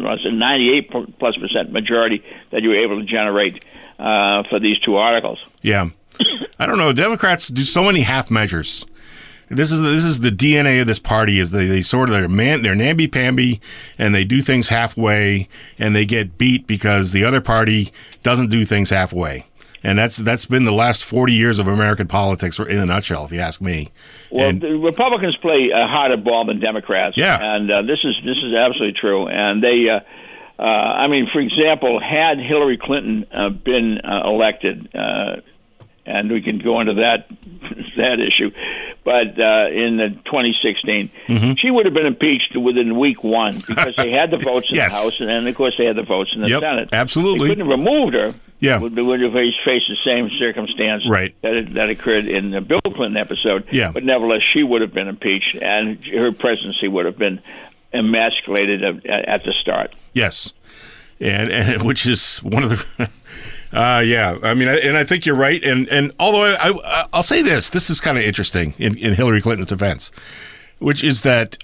98+% majority that you were able to generate for these two articles. Yeah. I don't know. Democrats do so many half measures. This is the DNA of this party. Is they sort of they're namby-pamby, and they do things halfway, and they get beat because the other party doesn't do things halfway. And that's been the last 40 years of American politics in a nutshell, if you ask me. Well, the Republicans play a harder ball than Democrats. Yeah. And this is absolutely true. And they, for example, had Hillary Clinton been elected. And we can go into that issue. But in 2016, she would have been impeached within week one because they had the votes in the House, and of course they had the votes in the Senate. Absolutely. They couldn't have removed her. Yeah. Would have faced the same circumstance that occurred in the Bill Clinton episode. Yeah. But nevertheless, she would have been impeached, and her presidency would have been emasculated at the start. Yes. And which is one of the... yeah, I mean, and I think you're right. And although I'll say this is kind of interesting in Hillary Clinton's defense, which is that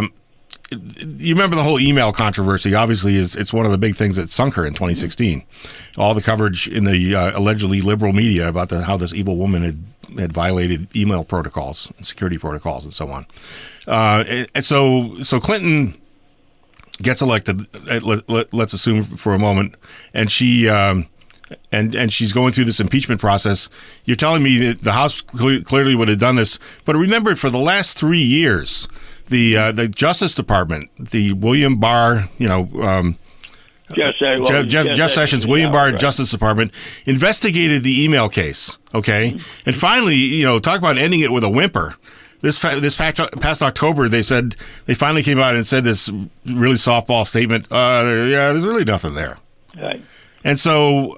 you remember the whole email controversy. Obviously, it's one of the big things that sunk her in 2016. All the coverage in the allegedly liberal media about how this evil woman had violated email protocols, and security protocols, and so on. And so Clinton gets elected. Let's assume for a moment, and she. And she's going through this impeachment process. You're telling me that the House clearly would have done this, but remember, for the last 3 years, the Justice Department, the William Barr, Jeff Sessions, William Barr Justice Department investigated the email case. Okay, and finally, talk about ending it with a whimper. This past October, they finally came out and said this really softball statement. There's really nothing there. Right. And so,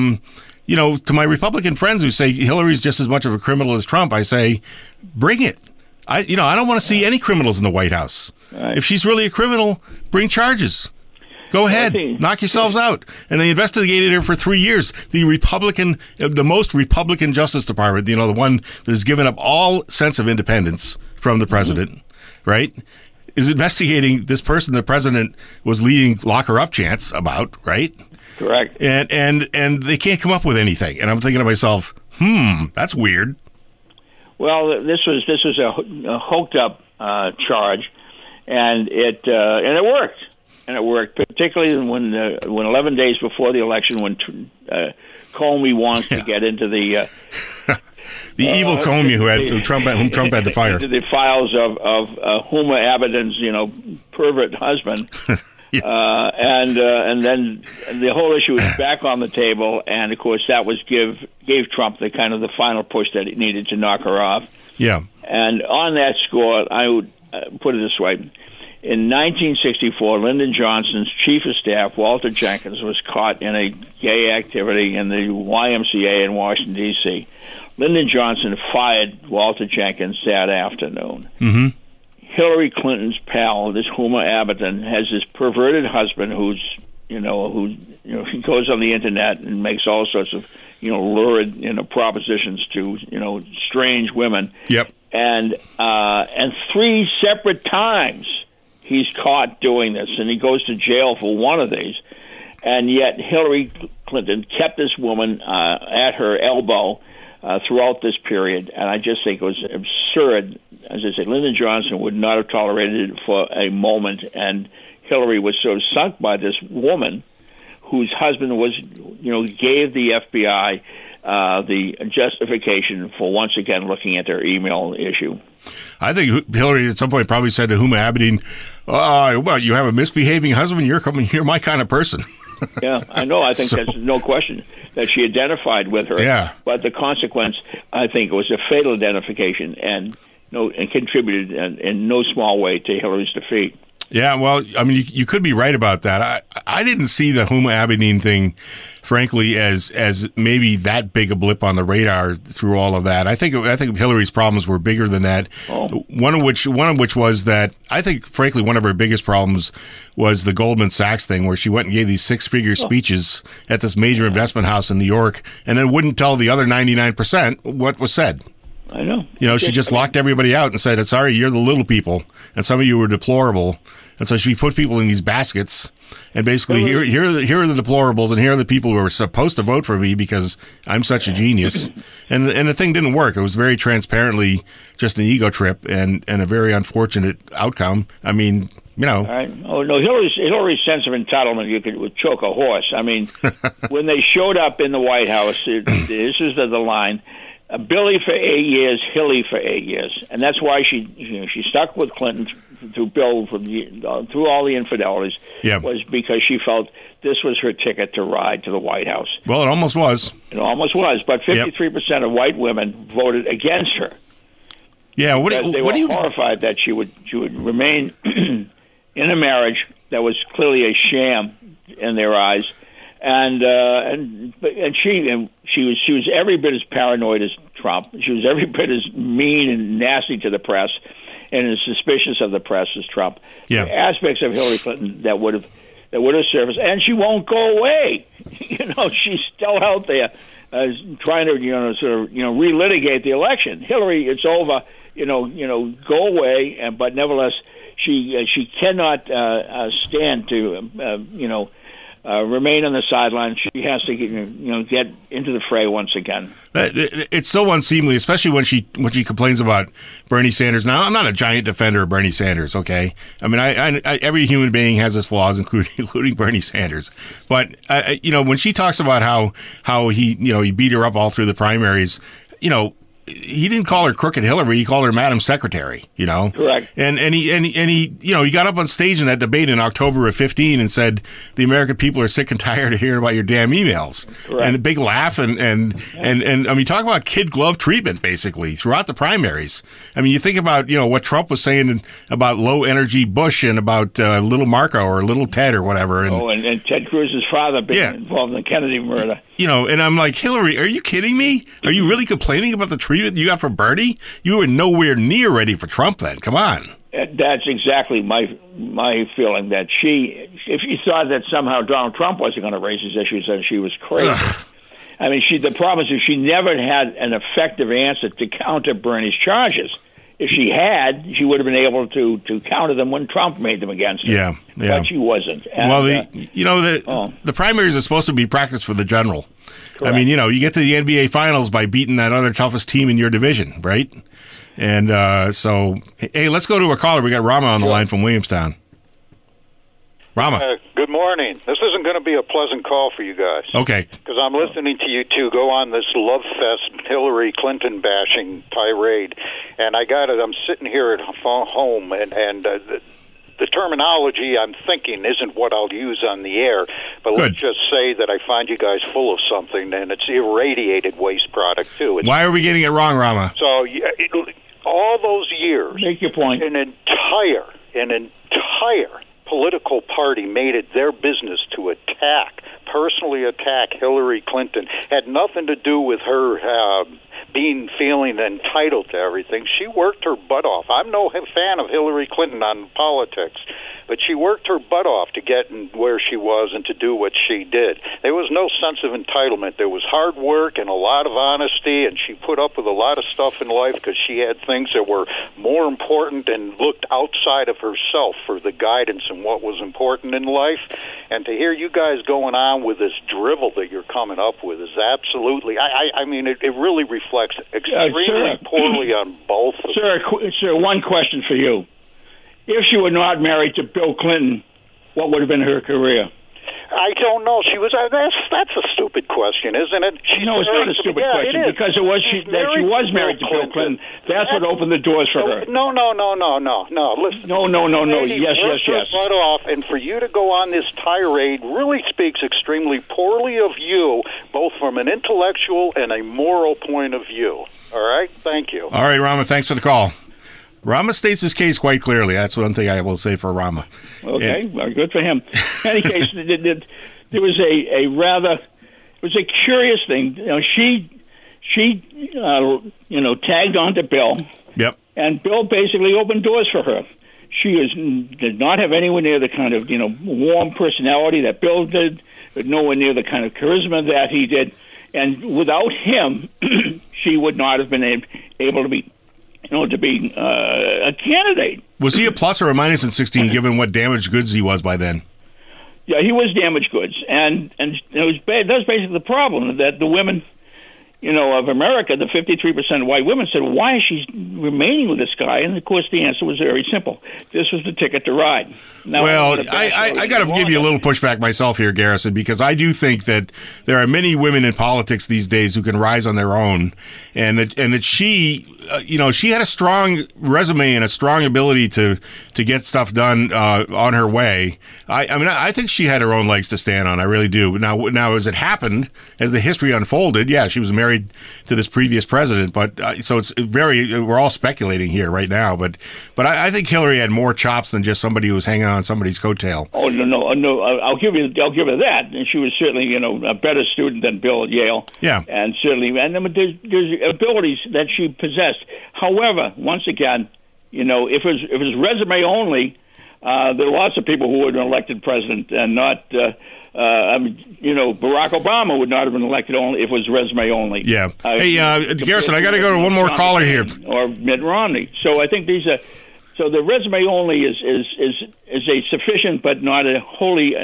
to my Republican friends who say Hillary's just as much of a criminal as Trump, I say, bring it. I don't want to see any criminals in the White House. Right. If she's really a criminal, bring charges. Go ahead, knock yourselves out. And they investigated her for 3 years. The most Republican Justice Department, the one that has given up all sense of independence from the president, right, is investigating this person the president was leading lock-her-up chants about, right? Correct. And they can't come up with anything. And I'm thinking to myself, that's weird. Well, this was a hoked up charge, and it worked. And it worked, particularly when 11 days before the election, when Comey wants to get into the the evil Comey whom Trump had to fire, into the files of Huma Abedin's pervert husband. Yeah. And then the whole issue was back on the table, and of course that was gave Trump the final push that he needed to knock her off. Yeah. And on that score, I would put it this way: in 1964, Lyndon Johnson's chief of staff, Walter Jenkins, was caught in a gay activity in the YMCA in Washington D.C. Lyndon Johnson fired Walter Jenkins that afternoon. Mm-hmm. Hillary Clinton's pal, this Huma Abedin, has this perverted husband who he goes on the internet and makes all sorts of lurid propositions to strange women. Yep. And 3 separate times he's caught doing this, and he goes to jail for one of these. And yet Hillary Clinton kept this woman at her elbow throughout this period, and I just think it was absurd. As I said, Lyndon Johnson would not have tolerated it for a moment, and Hillary was so sunk by this woman whose husband was, gave the FBI the justification for once again looking at their email issue. I think Hillary at some point probably said to Huma Abedin, well, you have a misbehaving husband, you're my kind of person. Yeah, I know. I think there's no question that she identified with her. Yeah. But the consequence, I think, was a fatal identification and contributed in no small way to Hillary's defeat. Yeah, well, I mean, you could be right about that. I didn't see the Huma Abedin thing, frankly, as maybe that big a blip on the radar through all of that. I think Hillary's problems were bigger than that. Oh. One of which was that I think, frankly, one of her biggest problems was the Goldman Sachs thing, where she went and gave these 6-figure speeches at this major investment house in New York, and then wouldn't tell the other 99% what was said. I know. She just locked everybody out and said, sorry, you're the little people, and some of you were deplorable. And so she put people in these baskets, and basically, here are the deplorables, and here are the people who are supposed to vote for me because I'm such a genius. And the thing didn't work. It was very transparently just an ego trip and a very unfortunate outcome. I mean, All right. Oh, no, Hillary's sense of entitlement would choke a horse. I mean, when they showed up in the White House, this is the line. Billy for 8 years, Hilly for 8 years, and that's why she stuck with Clinton through Bill through all the infidelities. Yeah. Was because she felt this was her ticket to ride to the White House. Well, it almost was. It almost was, but 53% of white women voted against her. Yeah. They were horrified that she would remain in a marriage that was clearly a sham in their eyes. And she was every bit as paranoid as Trump. She was every bit as mean and nasty to the press, and as suspicious of the press as Trump. Yeah. There are aspects of Hillary Clinton that would have surfaced, and she won't go away. She's still out there trying to relitigate the election. Hillary, it's over. Go away. But nevertheless, she cannot stand to remain on the sidelines. She has to get into the fray once again. It's so unseemly, especially when she complains about Bernie Sanders. Now, I'm not a giant defender of Bernie Sanders, okay? I mean, I every human being has his flaws, including Bernie Sanders. But when she talks about how he beat her up all through the primaries, he didn't call her Crooked Hillary. He called her Madam Secretary. Correct. And he got up on stage in that debate in October of 2015 and said the American people are sick and tired of hearing about your damn emails. Correct. And a big laugh and I mean, talk about kid glove treatment basically throughout the primaries. I mean, you think about what Trump was saying about low energy Bush and about little Marco or little Ted or whatever. And Ted Cruz's father being involved in the Kennedy murder. And I'm like, Hillary, are you kidding me? Are you really complaining about the treatment you got for Bernie? You were nowhere near ready for Trump then. Come on. That's exactly my feeling, that if she thought that somehow Donald Trump wasn't going to raise his issues, then she was crazy. Ugh. I mean, the problem is she never had an effective answer to counter Bernie's charges. If she had, she would have been able to counter them when Trump made them against her. Yeah. But she wasn't. And, well, the primaries are supposed to be practice for the general. Correct. I mean, you get to the NBA Finals by beating that other toughest team in your division, right? And so, hey, let's go to a caller. We got Rama on the line from Williamstown. Rama. Good morning. This isn't going to be a pleasant call for you guys. Okay. Because I'm listening to you two go on this love fest, Hillary Clinton bashing tirade, and I'm sitting here at home, and the terminology I'm thinking isn't what I'll use on the air, but Good. Let's just say that I find you guys full of something, and it's irradiated waste product, too. Why are we getting it wrong, Rama? So, all those years, make your point. An entire political party made it their business to personally attack Hillary Clinton. Had nothing to do with her feeling entitled to everything. She worked her butt off. I'm no fan of Hillary Clinton on politics, but she worked her butt off to get where she was and to do what she did. There was no sense of entitlement. There was hard work and a lot of honesty, and she put up with a lot of stuff in life because she had things that were more important and looked outside of herself for the guidance and what was important in life. And to hear you guys going on with this drivel that you're coming up with is absolutely, I mean, it really reflects extremely poorly on both of them. Sir, one question for you. If she were not married to Bill Clinton, what would have been her career? I don't know. She was. That's a stupid question, isn't it? No, it's not a stupid question because she was married to Bill Clinton. That's what opened the doors for her. No. Listen. No. Yes. Butt off, and for you to go on this tirade really speaks extremely poorly of you, both from an intellectual and a moral point of view. All right. Thank you. All right, Rama. Thanks for the call. Rama states his case quite clearly. That's one thing I will say for Rama. Okay, well, good for him. In any case, there was it was a curious thing. She tagged on to Bill. Yep. And Bill basically opened doors for her. She did not have anywhere near the kind of warm personality that Bill did, but nowhere near the kind of charisma that he did. And without him, she would not have been able to be. To be a candidate. Was he a plus or a minus in 16, given what damaged goods he was by then? Yeah, he was damaged goods, and it was bad. That was basically the problem, that the women, of America, the 53% of white women said, why is she remaining with this guy? And, of course, the answer was very simple. This was the ticket to ride. Now, well, I got to give you a little pushback myself here, Garrison, because I do think that there are many women in politics these days who can rise on their own, and that she... she had a strong resume and a strong ability to get stuff done on her way. I think she had her own legs to stand on. I really do. Now, as it happened, as the history unfolded, yeah, she was married to this previous president. But so it's we're all speculating here right now. But I think Hillary had more chops than just somebody who was hanging on somebody's coattail. Oh no! I'll give her that. And she was certainly a better student than Bill at Yale. Yeah, and certainly, there's abilities that she possessed. However, once again, if it was resume only, there are lots of people who would have been elected president, and not, Barack Obama would not have been elected only if it was resume only. Yeah. Hey, Garrison, I got to go to one more caller here. Or Mitt Romney. So I think these are. So the resume only is a sufficient but not a wholly,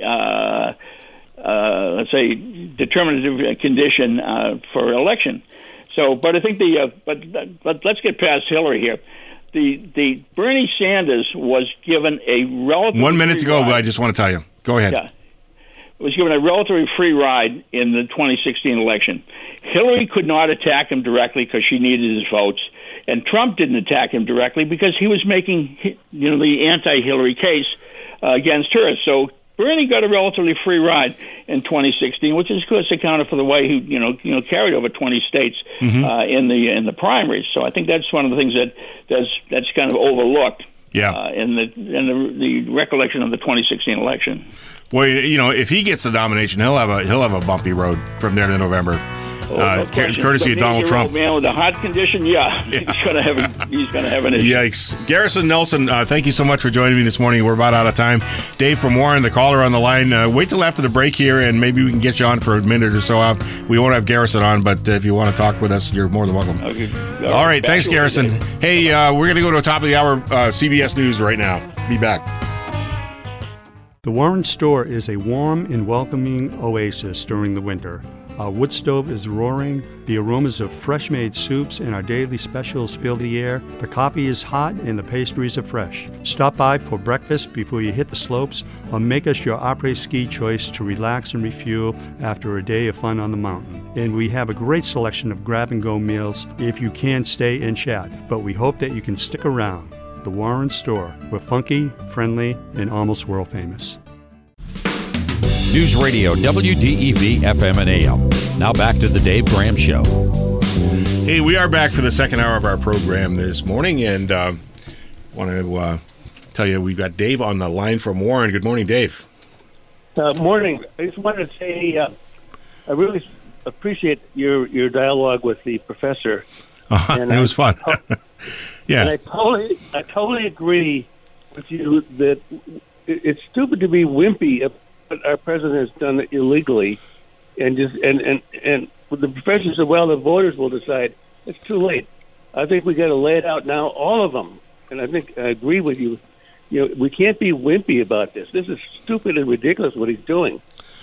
let's say, determinative condition for election. So, but I think but let's get past Hillary here. The Bernie Sanders was given a relatively 1 minute to go, but I just want to tell you. Go ahead. Yeah, was given a relatively free ride in the 2016 election. Hillary could not attack him directly because she needed his votes, and Trump didn't attack him directly because he was making the anti-Hillary case against her. So Bernie got a relatively free ride in 2016, which is, of course, accounted for the way he carried over 20 states in the primaries. So I think that's one of the things that's kind of overlooked. Yeah. In the recollection of the 2016 election. Boy, if he gets the nomination, he'll have a bumpy road from there to November. Courtesy of Donald Trump. Man with a heart condition, yeah. He's gonna have an issue. Yikes. Garrison Nelson, thank you so much for joining me this morning. We're about out of time. Dave from Warren, the caller on the line. Wait till after the break here, and maybe we can get you on for a minute or so. We won't have Garrison on, but if you want to talk with us, you're more than welcome. Okay. All right, thanks, Garrison. Hey, we're going to go to the top of the hour CBS News right now. Be back. The Warren store is a warm and welcoming oasis during the winter. Our wood stove is roaring, the aromas of fresh-made soups and our daily specials fill the air, the coffee is hot and the pastries are fresh. Stop by for breakfast before you hit the slopes, or make us your après-ski choice to relax and refuel after a day of fun on the mountain. And we have a great selection of grab-and-go meals if you can stay and chat, but we hope that you can stick around. The Warren Store. We're funky, friendly, and almost world famous. News Radio, WDEV, FM and AM. Now back to the Dave Graham Show. Hey, we are back for the second hour of our program this morning, and want to tell you we've got Dave on the line from Warren. Good morning, Dave. Morning. I just wanted to say I really appreciate your dialogue with the professor. It was fun. Yeah, and I totally agree with you that it's stupid to be wimpy. Our president has done illegally, and the professor said, well, the voters will decide. It's too late. I think we got to lay it out now, all of them. And I think I agree with you. We can't be wimpy about this. This is stupid and ridiculous what he's doing.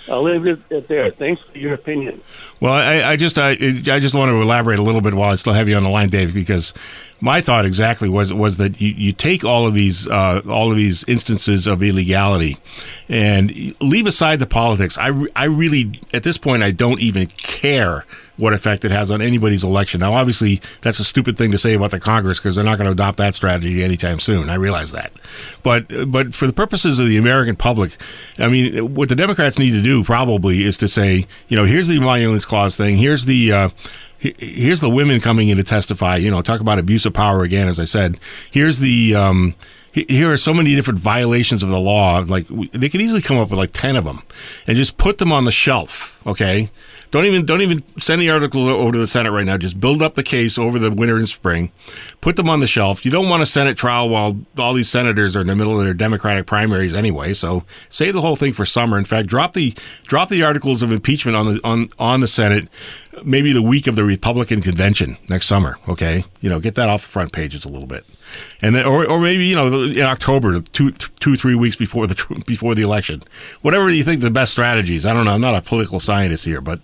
I'll leave it there. Thanks for your opinion. Well, I just want to elaborate a little bit while I still have you on the line, Dave, because my thought exactly was that you take all of these instances of illegality and leave aside the politics. I really, at this point, I don't even care what effect it has on anybody's election. Now, obviously, that's a stupid thing to say about the Congress because they're not going to adopt that strategy anytime soon. I realize that. But for the purposes of the American public, I mean, what the Democrats need to do probably is to say, here's the Emoluments Clause thing. Here's the women coming in to testify. Talk about abuse of power again, as I said. Here's the here are so many different violations of the law. Like they could easily come up with like 10 of them, and just put them on the shelf. Okay, don't even send the article over to the Senate right now. Just build up the case over the winter and spring. Put them on the shelf. You don't want a Senate trial while all these senators are in the middle of their Democratic primaries anyway. So save the whole thing for summer. In fact, drop the articles of impeachment on the Senate maybe the week of the Republican convention next summer. Okay, get that off the front pages a little bit, and then or maybe in October, 2-3 weeks before the election, whatever you think the best strategies. I don't know. I'm not a political scientist here, but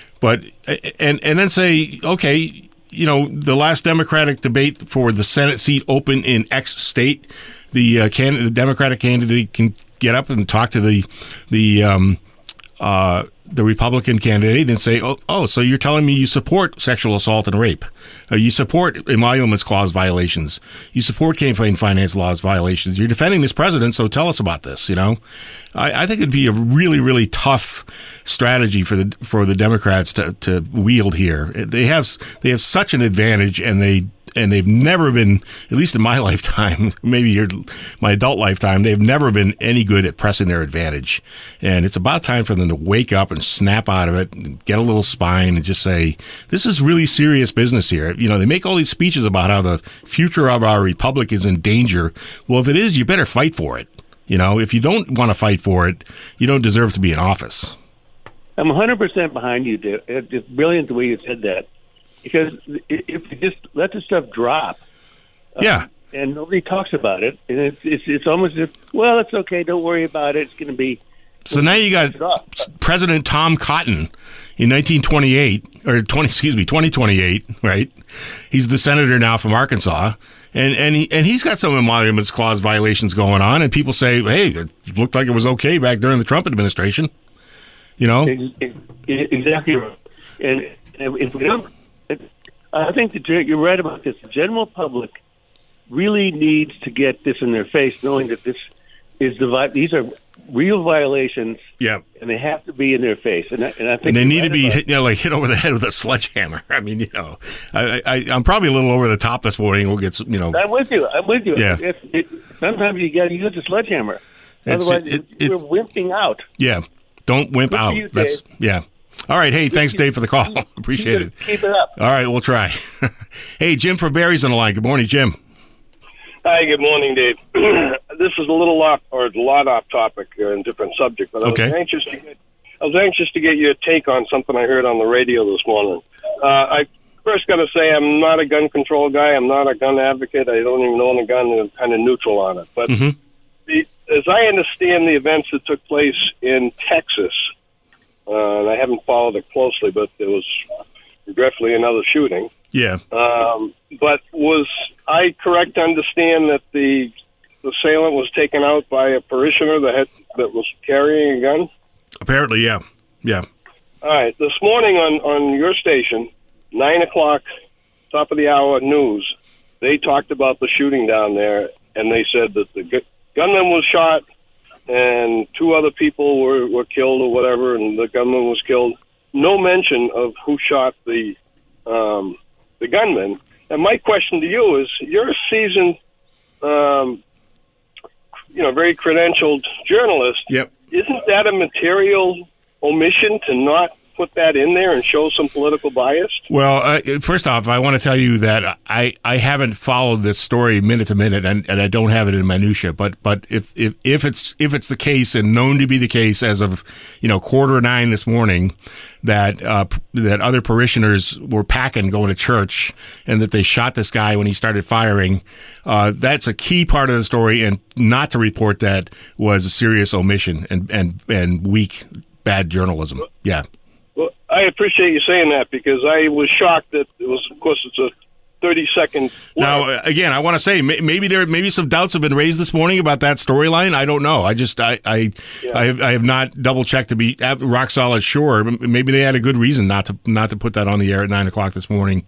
and then say, okay, the last Democratic debate for the Senate seat open in X state, the Democratic candidate can get up and talk to the Republican candidate and say, oh, so you're telling me you support sexual assault and rape. You support Emoluments Clause violations. You support campaign finance laws violations. You're defending this president, so tell us about this, I think it'd be a really, really tough strategy for the Democrats to wield here. They have such an advantage, and they've never been, at least in my lifetime, maybe my adult lifetime, they've never been any good at pressing their advantage. And it's about time for them to wake up and snap out of it and get a little spine and just say, this is really serious business here. They make all these speeches about how the future of our republic is in danger. Well, if it is, you better fight for it. If you don't want to fight for it, you don't deserve to be in office. I'm 100% behind you, Dave. It's brilliant the way you said that. Because if you just let the stuff drop, and nobody talks about it, and it's almost as if, well, it's okay, don't worry about it, it's going to be. So now you got President Tom Cotton in 2028, right? He's the senator now from Arkansas, and he's got some Emoluments Clause violations going on, and people say, hey, it looked like it was okay back during the Trump administration, Exactly right. And if we don't. I think that you're right about this. The general public really needs to get this in their face, knowing that this is these are real violations. Yeah, and they have to be in their face. And I think they need to be hit over the head with a sledgehammer. I mean, I'm probably a little over the top this morning. We'll get I'm with you. Yeah. Sometimes you got to use a sledgehammer. Otherwise, we're wimping out. Yeah, don't wimp out. That's yeah. All right. Hey, thanks, Dave, for the call. Appreciate it. Keep it up. All right, we'll try. Hey, Jim from Barry's on the line. Good morning, Jim. Hi, good morning, Dave. This is a lot off topic and different subject, but I was anxious to get your take on something I heard on the radio this morning. I first got to say I'm not a gun control guy. I'm not a gun advocate. I don't even own a gun. I'm kind of neutral on it. But as I understand the events that took place in Texas, and I haven't followed it closely, but there was regretfully another shooting. Yeah. But was I correct to understand that the assailant was taken out by a parishioner that was carrying a gun? Apparently, yeah. Yeah. All right. This morning on your station, 9 o'clock, top of the hour news, they talked about the shooting down there, and they said that the gunman was shot and 2 other people were killed or whatever, and the gunman was killed. No mention of who shot the gunman. And my question to you is, you're a seasoned, very credentialed journalist. Yep. Isn't that a material omission to not put that in there and show some political bias? Well, first off, I want to tell you that I haven't followed this story minute to minute, and I don't have it in minutia. But if it's the case and known to be the case as of 9:15 this morning, that other parishioners were packing going to church, and that they shot this guy when he started firing, that's a key part of the story. And not to report that was a serious omission and weak bad journalism. Yeah. Well, I appreciate you saying that because I was shocked that it was, of course, it's a 30-second. Now, again, I want to say maybe some doubts have been raised this morning about that storyline. I don't know. I have not double checked to be rock solid sure. Maybe they had a good reason not to put that on the air at 9:00 this morning.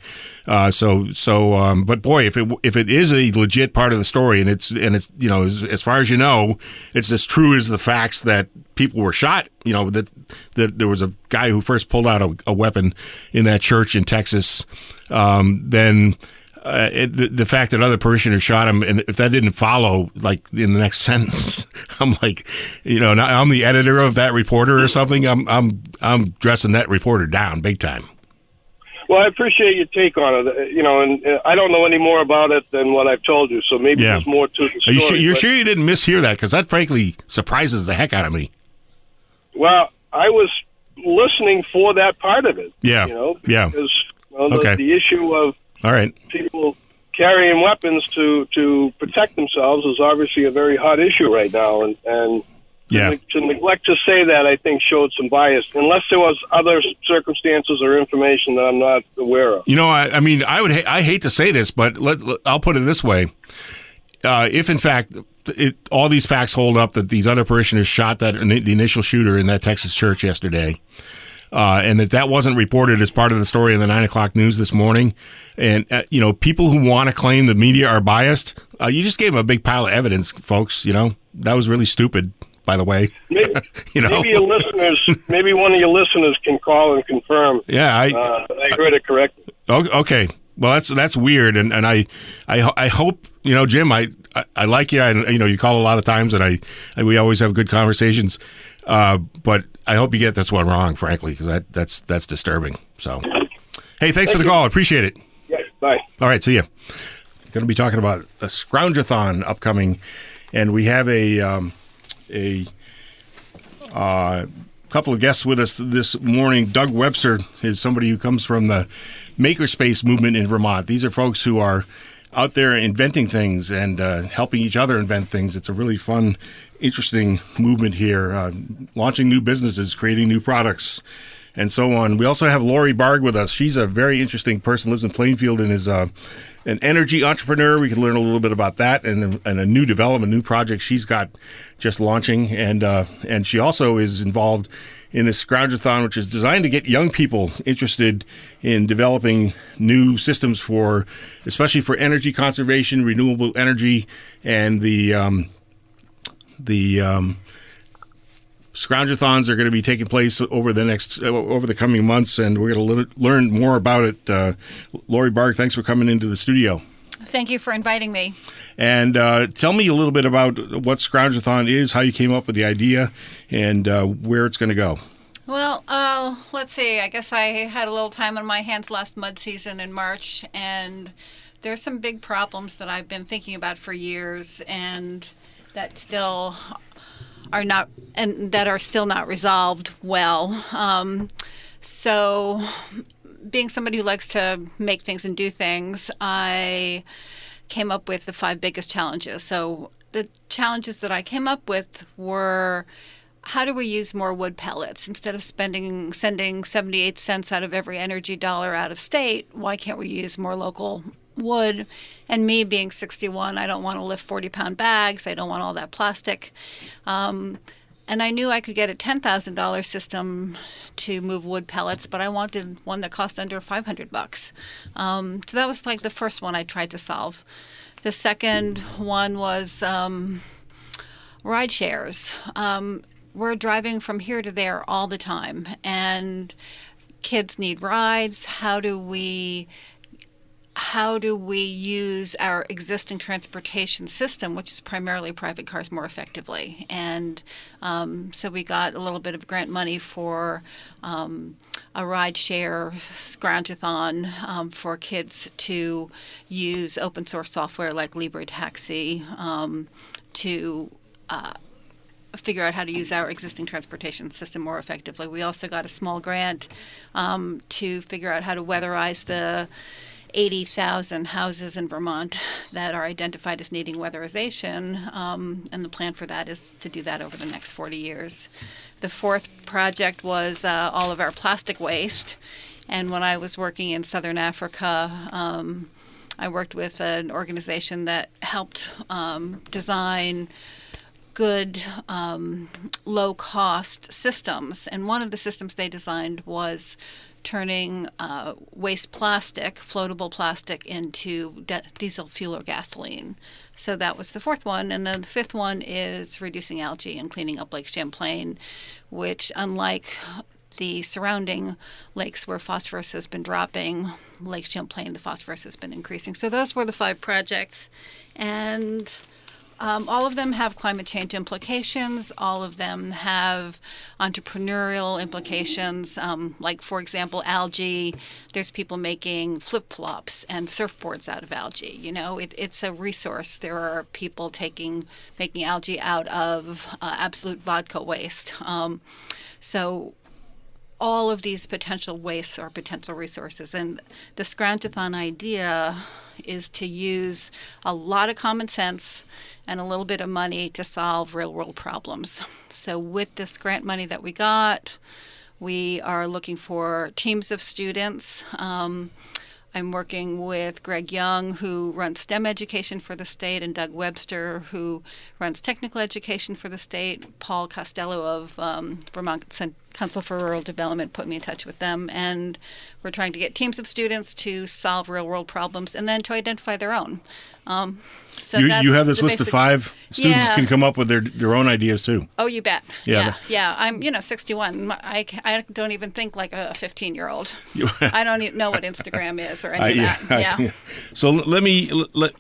But boy, if it is a legit part of the story, and it's as far as you know, it's as true as the facts that people were shot. That there was a guy who first pulled out a weapon in that church in Texas. Then the fact that other parishioners shot him, and if that didn't follow, like in the next sentence, I'm like, I'm the editor of that reporter or something. I'm dressing that reporter down big time. Well, I appreciate your take on it. And I don't know any more about it than what I've told you. So maybe there's more to the story. You're sure you didn't mishear that? Because that frankly surprises the heck out of me. Well, I was listening for that part of it. Yeah. Because the issue of people carrying weapons to protect themselves is obviously a very hot issue right now, and to neglect to say that, I think, showed some bias, unless there was other circumstances or information that I'm not aware of. I hate to say this, but I'll put it this way: if in fact all these facts hold up, that these other parishioners shot the initial shooter in that Texas church yesterday. And that wasn't reported as part of the story in the 9:00 news this morning. And, people who want to claim the media are biased, you just gave them a big pile of evidence, folks. That was really stupid, by the way. Maybe one of your listeners can call and confirm. Yeah, I heard it correctly. Okay. Well, that's weird. And I hope, Jim, I like you. You call a lot of times, and we always have good conversations. But I hope you get this one wrong, frankly, because that's disturbing. So, hey, thanks for the call. I appreciate it. Yeah, bye. All right, see you. Going to be talking about a Scrounge-a-thon upcoming, and we have a couple of guests with us this morning. Doug Webster is somebody who comes from the Makerspace movement in Vermont. These are folks who are out there inventing things and helping each other invent things. It's a really fun, interesting movement here, launching new businesses, creating new products, and so on. We also have Lori Barg with us. She's a very interesting person, lives in Plainfield, and is an energy entrepreneur. We can learn a little bit about that and a new development, new project she's got just launching. And she also is involved in this Scrounge-a-thon, which is designed to get young people interested in developing new systems especially for energy conservation, renewable energy, and the Scrounge-a-thons are going to be taking place over the coming months, and we're going to learn more about it. Lori Barg, thanks for coming into the studio. Thank you for inviting me. And tell me a little bit about what Scrounge-a-thon is, how you came up with the idea, and where it's going to go. Well, let's see. I guess I had a little time on my hands last mud season in March, and there's some big problems that I've been thinking about for years, and that still are not resolved well. So being somebody who likes to make things and do things, I came up with the 5 biggest challenges. So the challenges that I came up with were, how do we use more wood pellets? Instead of sending 78 cents out of every energy dollar out of state, why can't we use more local wood? And me being 61, I don't want to lift 40-pound bags. I don't want all that plastic. And I knew I could get a $10,000 system to move wood pellets, but I wanted one that cost under $500. So that was like the first one I tried to solve. The second one was ride shares. We're driving from here to there all the time, and kids need rides. How do we use our existing transportation system, which is primarily private cars, more effectively? And so we got a little bit of grant money for a ride share Scrounge-a-thon for kids to use open source software like LibreTaxi to figure out how to use our existing transportation system more effectively. We also got a small grant to figure out how to weatherize the 80,000 houses in Vermont that are identified as needing weatherization, and the plan for that is to do that over the next 40 years. The fourth project was all of our plastic waste, and when I was working in Southern Africa, I worked with an organization that helped design good low-cost systems, and one of the systems they designed was turning waste plastic, floatable plastic, into diesel fuel or gasoline. So that was the fourth one. And then the fifth one is reducing algae and cleaning up Lake Champlain, which, unlike the surrounding lakes where phosphorus has been dropping, Lake Champlain, the phosphorus has been increasing. So those were the 5 projects. And all of them have climate change implications. All of them have entrepreneurial implications. Like, for example, algae. There's people making flip-flops and surfboards out of algae. You know, it's a resource. There are people making algae out of absolute vodka waste. So all of these potential wastes are potential resources. And the Scroungeathon idea is to use a lot of common sense and a little bit of money to solve real-world problems. So with this grant money that we got, we are looking for teams of students. I'm working with Greg Young, who runs STEM education for the state, and Doug Webster, who runs technical education for the state. Paul Costello of Vermont Council for Rural Development put me in touch with them, and we're trying to get teams of students to solve real-world problems and then to identify their own. So you have this list of 5 students can come up with their own ideas too. Oh, you bet. Yeah. I'm 61. I don't even think like a 15-year-old. I don't even know what Instagram is or any of that. Yeah. So let me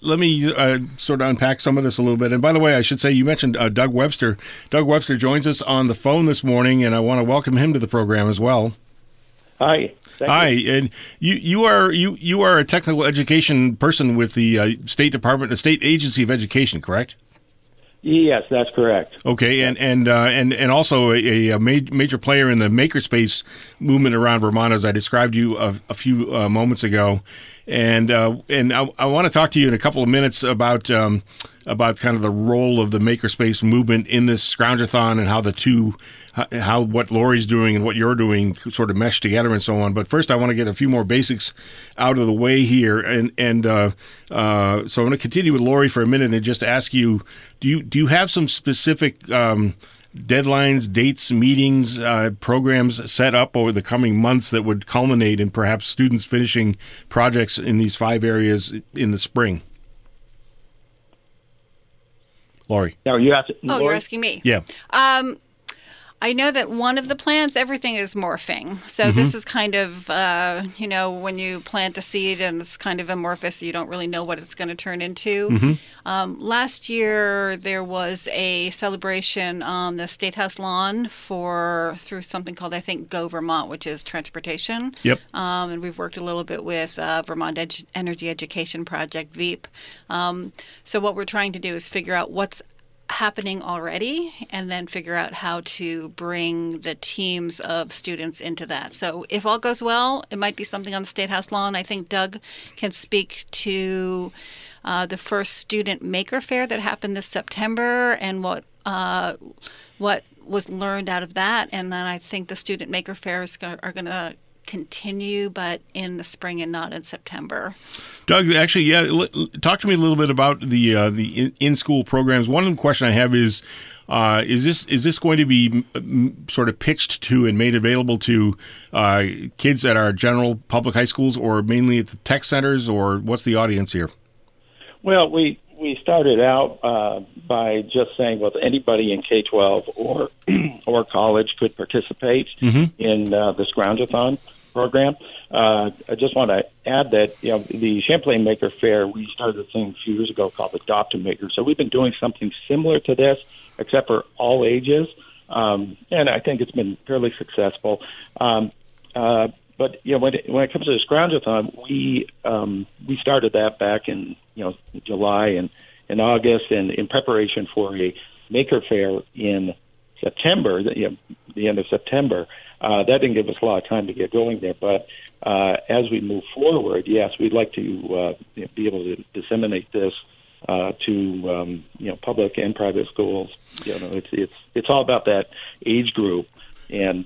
sort of unpack some of this a little bit. And by the way, I should say you mentioned Doug Webster. Doug Webster joins us on the phone this morning, and I want to welcome him to the program as well. Hi. Hi, and you are a technical education person with the State Department, the State Agency of Education, correct? Yes, that's correct. Okay, and also a major player in the makerspace movement around Vermont, as I described you a few moments ago, and I want to talk to you in a couple of minutes about kind of the role of the makerspace movement in this Scroungeathon and how what Lori's doing and what you're doing sort of mesh together and so on. But first, I want to get a few more basics out of the way here, and so I'm going to continue with Lori for a minute and just ask you: do you have some specific deadlines, dates, meetings, programs set up over the coming months that would culminate in perhaps students finishing projects in these 5 areas in the spring? Lori. No, you're asking me. Yeah. I know that one of the plants, everything is morphing. So this is kind of, when you plant a seed and it's kind of amorphous, you don't really know what it's going to turn into. Last year, there was a celebration on the State House lawn through something called, I think, Go Vermont, which is transportation. Yep. And we've worked a little bit with Vermont Energy Education Project, VEEP. So what we're trying to do is figure out what's happening already and then figure out how to bring the teams of students into that. So if all goes well, it might be something on the State House lawn. I think Doug can speak to the first student maker fair that happened this September and what was learned out of that. And then I think the student maker fairs are going to continue, but in the spring and not in September. Doug, actually, talk to me a little bit about the in-school programs. One question I have is this going to be sort of pitched to and made available to kids at our general public high schools, or mainly at the tech centers, or what's the audience here? Well, we started out by just saying, well, anybody in K-12 or college could participate in the Scroungeathon program. I just want to add that the Champlain Maker Fair, we started a thing a few years ago called Adopt a Maker. So we've been doing something similar to this, except for all ages, and I think it's been fairly successful. But when it comes to the Scroungeathon, we started that back in July and August, and in preparation for a Maker Fair in September, the end of September. That didn't give us a lot of time to get going there, but as we move forward, yes, we'd like to be able to disseminate this to public and private schools. It's all about that age group, and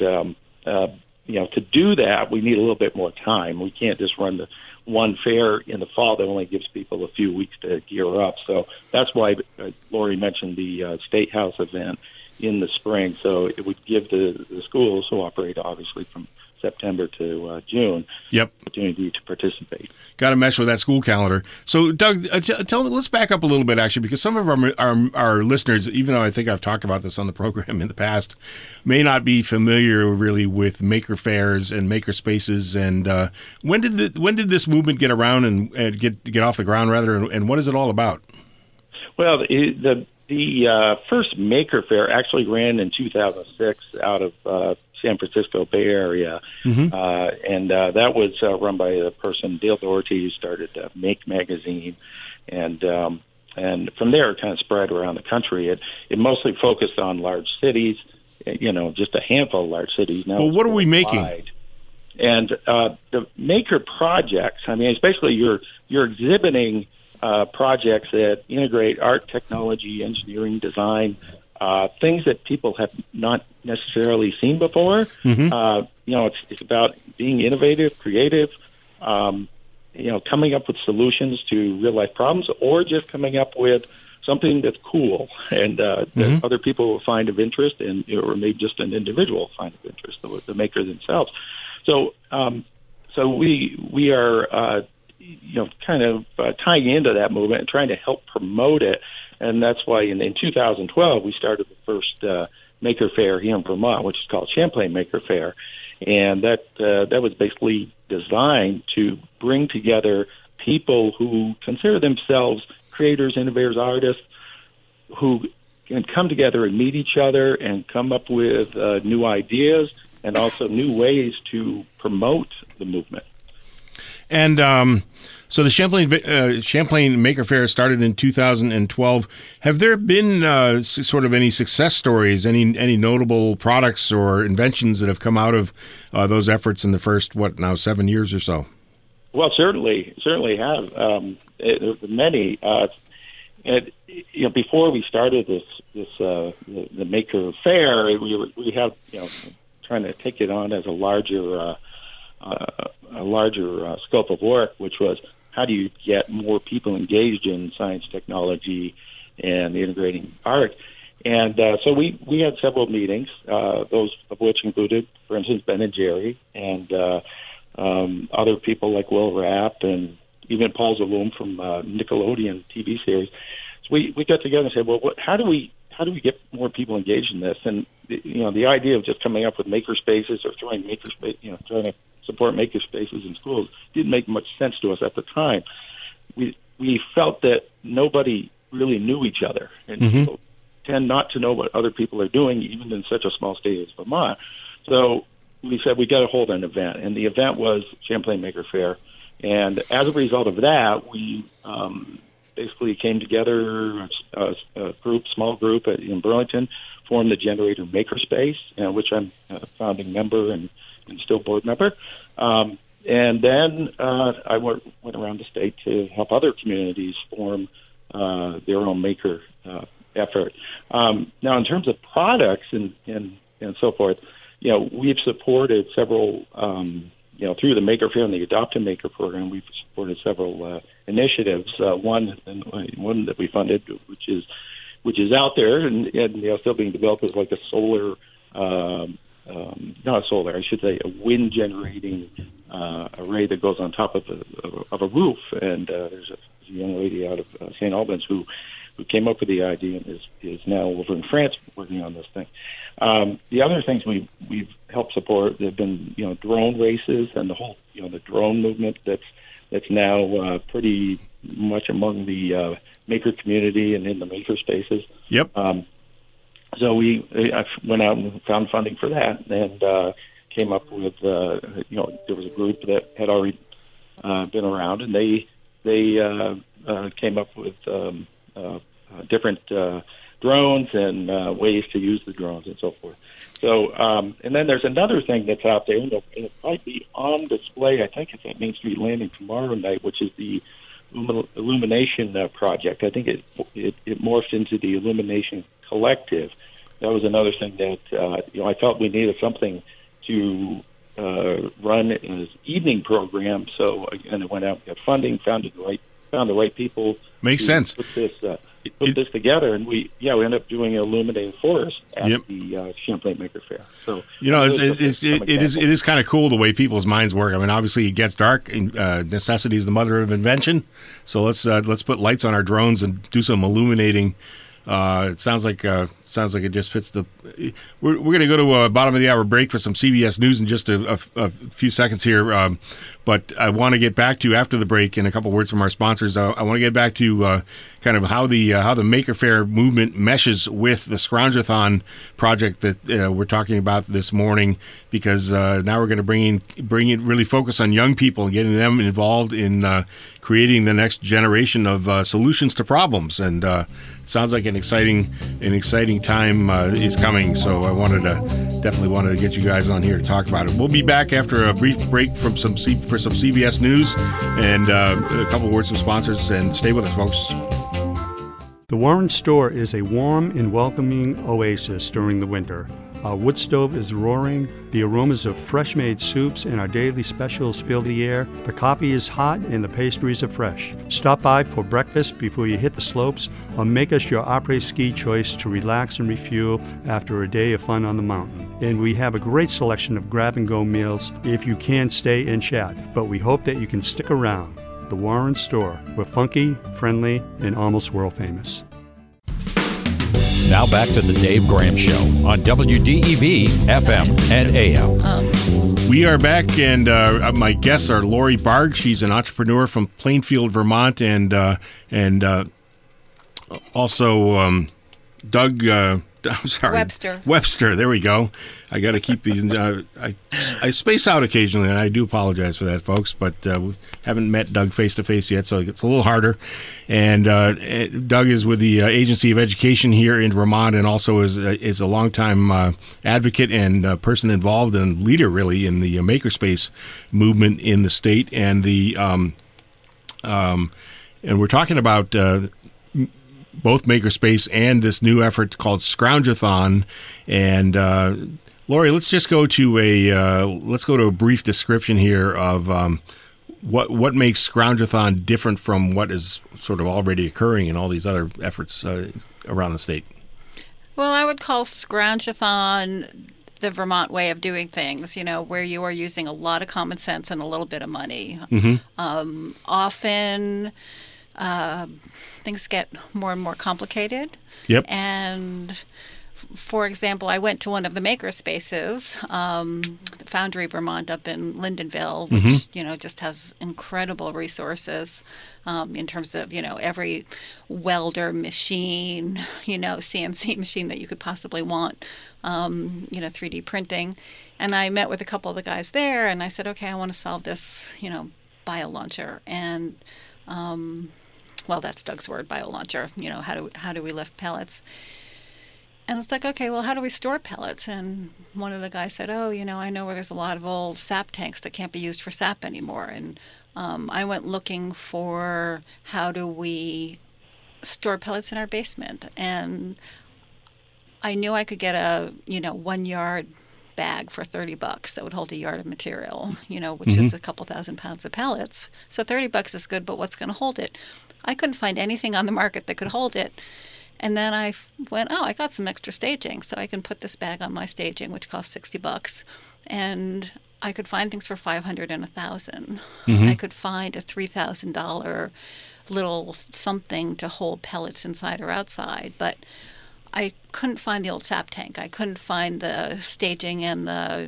to do that, we need a little bit more time. We can't just run the one fair in the fall that only gives people a few weeks to gear up. So that's why Lori mentioned the State House event in the spring. So it would give the schools, who operate obviously from September to June, opportunity to participate. Got to mesh with that school calendar. So, Doug, tell me. Let's back up a little bit, actually, because some of our listeners, even though I think I've talked about this on the program in the past, may not be familiar really with maker fairs and maker spaces. And when did this movement get around and get off the ground, rather? And what is it all about? Well, the first maker fair actually ran in 2006 out of San Francisco Bay Area, and that was run by a person, Dale Doherty, who started Make Magazine, and from there it kind of spread around the country. It mostly focused on large cities, just a handful of large cities. Now, well, what are we making? And the maker projects, I mean, it's basically you're exhibiting projects that integrate art, technology, engineering, design, things that people have not necessarily seen before. It's about being innovative, creative, coming up with solutions to real life problems, or just coming up with something that's cool and that other people will find of interest, and or maybe just an individual find of interest, the maker themselves. So we are kind of tying into that movement and trying to help promote it. And that's why in 2012, we started the first Maker Fair here in Vermont, which is called Champlain Maker Fair. And that was basically designed to bring together people who consider themselves creators, innovators, artists, who can come together and meet each other and come up with new ideas and also new ways to promote the movement. And so the Champlain Maker Fair started in 2012. Have there been sort of any success stories, any notable products or inventions that have come out of those efforts in the first, 7 years or so? Well, certainly have. Many. Before we started the Maker Fair, we have trying to take it on as a larger scope of work, which was how do you get more people engaged in science, technology, and integrating art. And so we had several meetings, those of which included, for instance, Ben and Jerry, and other people like Will Rapp and even Paul Zaloom from Nickelodeon TV series. So we got together and said, well, how do we get more people engaged in this? And the idea of just coming up with maker spaces or trying to support maker spaces in schools didn't make much sense to us at the time. We felt that nobody really knew each other, and people tend not to know what other people are doing, even in such a small state as Vermont. So we said we got to hold an event, and the event was Champlain Maker Fair. And as a result of that, we basically came together, a small group in Burlington, formed the Generator Makerspace, which I'm a founding member and still board member. And then I went around the state to help other communities form their own maker effort. Now, in terms of products and so forth, we've supported several, through the Maker Fair and the Adopt a Maker program, we've supported several initiatives. One that we funded, which is out there and still being developed, is like a solar. Not solar, I should say, a wind generating array that goes on top of a roof. And there's a young lady out of St. Albans who came up with the idea and is now over in France working on this thing. The other things we've helped support have been drone races and the whole the drone movement that's now pretty much among the maker community and in the maker spaces. Yep. So I went out and found funding for that, and came up with there was a group that had already been around, and they came up with different drones and ways to use the drones and so forth. So, and then there's another thing that's out there, and it'll probably be on display, I think it's at Main Street Landing tomorrow night, which is the Illumination Project. I think it morphed into the Illumination Collective. That was another thing that I felt we needed something to run an evening program. So again, I went out and got funding, found the right people. Makes sense. Put this together, and we ended up doing Illuminating Forest at the Champlain Maker Fair. So it is kind of cool the way people's minds work. I mean, obviously it gets dark, and necessity is the mother of invention. So let's put lights on our drones and do some illuminating. It sounds like it just fits the. We're going to go to a bottom of the hour break for some CBS News in just a few seconds here, but I want to get back to after the break and a couple words from our sponsors. I want to get back to kind of how the Maker Faire movement meshes with the Scroungeathon project that we're talking about this morning, because now we're going to bring in really focus on young people and getting them involved in creating the next generation of solutions to problems. And it sounds like an exciting time is coming. So I definitely wanted to get you guys on here to talk about it. We'll be back after a brief break for some CBS News and a couple words from sponsors. And stay with us, folks. The Warren Store is a warm and welcoming oasis during the winter. Our wood stove is roaring, the aromas of fresh-made soups and our daily specials fill the air, the coffee is hot and the pastries are fresh. Stop by for breakfast before you hit the slopes, or make us your après-ski choice to relax and refuel after a day of fun on the mountain. And we have a great selection of grab-and-go meals if you can't stay and chat, but we hope that you can stick around. The Warren Store. We're funky, friendly, and almost world famous. Now back to the Dave Graham Show on WDEV FM and AM. We are back, and my guests are Lori Barg. She's an entrepreneur from Plainfield, Vermont, and also Doug. I'm sorry, Webster. There we go. I got to keep these. I space out occasionally, and I do apologize for that, folks. But we haven't met Doug face to face yet, so it's a little harder. And Doug is with the Agency of Education here in Vermont, and also is a longtime advocate and person involved and leader, really, in the makerspace movement in the state. And and we're talking about both Makerspace and this new effort called Scroungeathon. And Lori, let's just go to a brief description here of what makes Scroungeathon different from what is sort of already occurring in all these other efforts around the state. Well, I would call Scroungeathon the Vermont way of doing things, where you are using a lot of common sense and a little bit of money. Mm-hmm. Often things get more and more complicated. Yep. And for example, I went to one of the makerspaces, Foundry Vermont up in Lyndonville, which, mm-hmm. Just has incredible resources in terms of, every welder machine, CNC machine that you could possibly want, 3D printing. And I met with a couple of the guys there, and I said, okay, I want to solve this, biolauncher. And well, that's Doug's word, biolauncher. How do we lift pellets? And it's like, okay, well, how do we store pellets? And one of the guys said, I know where there's a lot of old sap tanks that can't be used for sap anymore. And I went looking for how do we store pellets in our basement. And I knew I could get a, 1 yard bag for $30 that would hold a yard of material, which mm-hmm. is a couple 1,000 pounds of pellets. So $30 is good, but what's going to hold it? I couldn't find anything on the market that could hold it. And then I went, I got some extra staging, so I can put this bag on my staging, which costs $60. And I could find things for $500 and $1,000. Mm-hmm. I could find a $3,000 little something to hold pellets inside or outside, but I couldn't find the old sap tank. I couldn't find the staging and the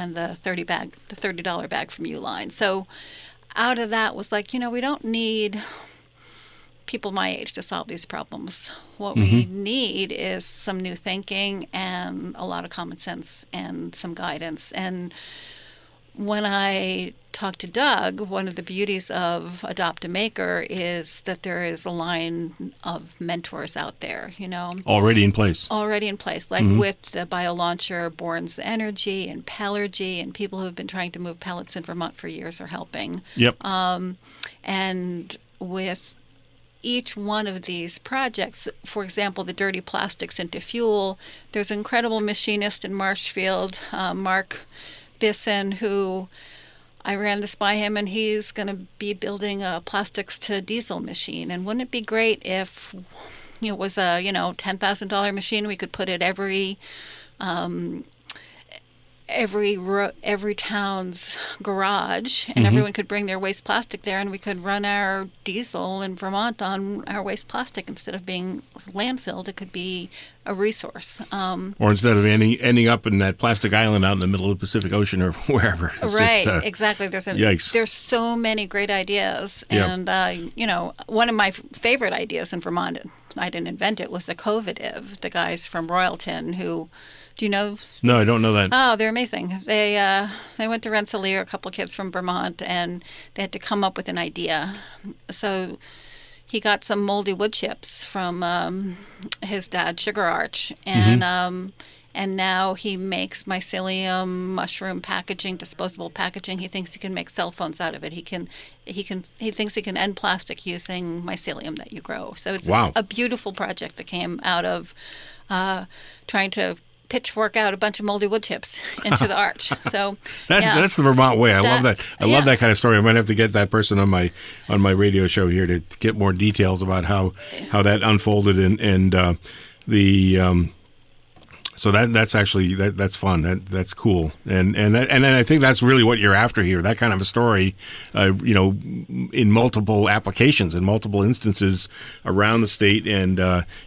$30 bag from Uline. So out of that was like, we don't need people my age to solve these problems. What mm-hmm. we need is some new thinking and a lot of common sense and some guidance. And when I talked to Doug, one of the beauties of Adopt a Maker is that there is a line of mentors out there, Already in place. Like with the BioLauncher, Borns Energy, and Pellergy, and people who have been trying to move pellets in Vermont for years are helping. Yep. And with each one of these projects, for example, the dirty plastics into fuel, there's an incredible machinist in Marshfield, Mark Bisson, who I ran this by him, and he's going to be building a plastics to diesel machine. And wouldn't it be great if it was a $10,000 machine? We could put it every town's garage, and everyone could bring their waste plastic there, and we could run our diesel in Vermont on our waste plastic instead of being landfilled. It could be a resource. Or instead of ending up in that plastic island out in the middle of the Pacific Ocean or wherever. Exactly. Yikes. There's so many great ideas, and one of my favorite ideas in Vermont, I didn't invent it, was the Covidiv. The guys from Royalton who. Do you know? No, I don't know that. Oh, they're amazing. They went to Rensselaer, a couple of kids from Vermont, and they had to come up with an idea. So he got some moldy wood chips from his dad, Sugar Arch, and now he makes mycelium mushroom packaging, disposable packaging. He thinks he can make cell phones out of it. He thinks he can end plastic using mycelium that you grow. So it's a beautiful project that came out of trying to pitchfork out a bunch of moldy wood chips into the arch. So that's the Vermont way. I love that. I love that kind of story. I might have to get that person on my radio show here to get more details about how that unfolded and so that's actually that's fun. That's cool. And I think that's really what you're after here. That kind of a story, in multiple applications, in multiple instances around the state, and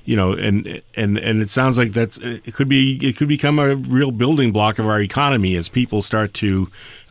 and it sounds like it could become a real building block of our economy as people start to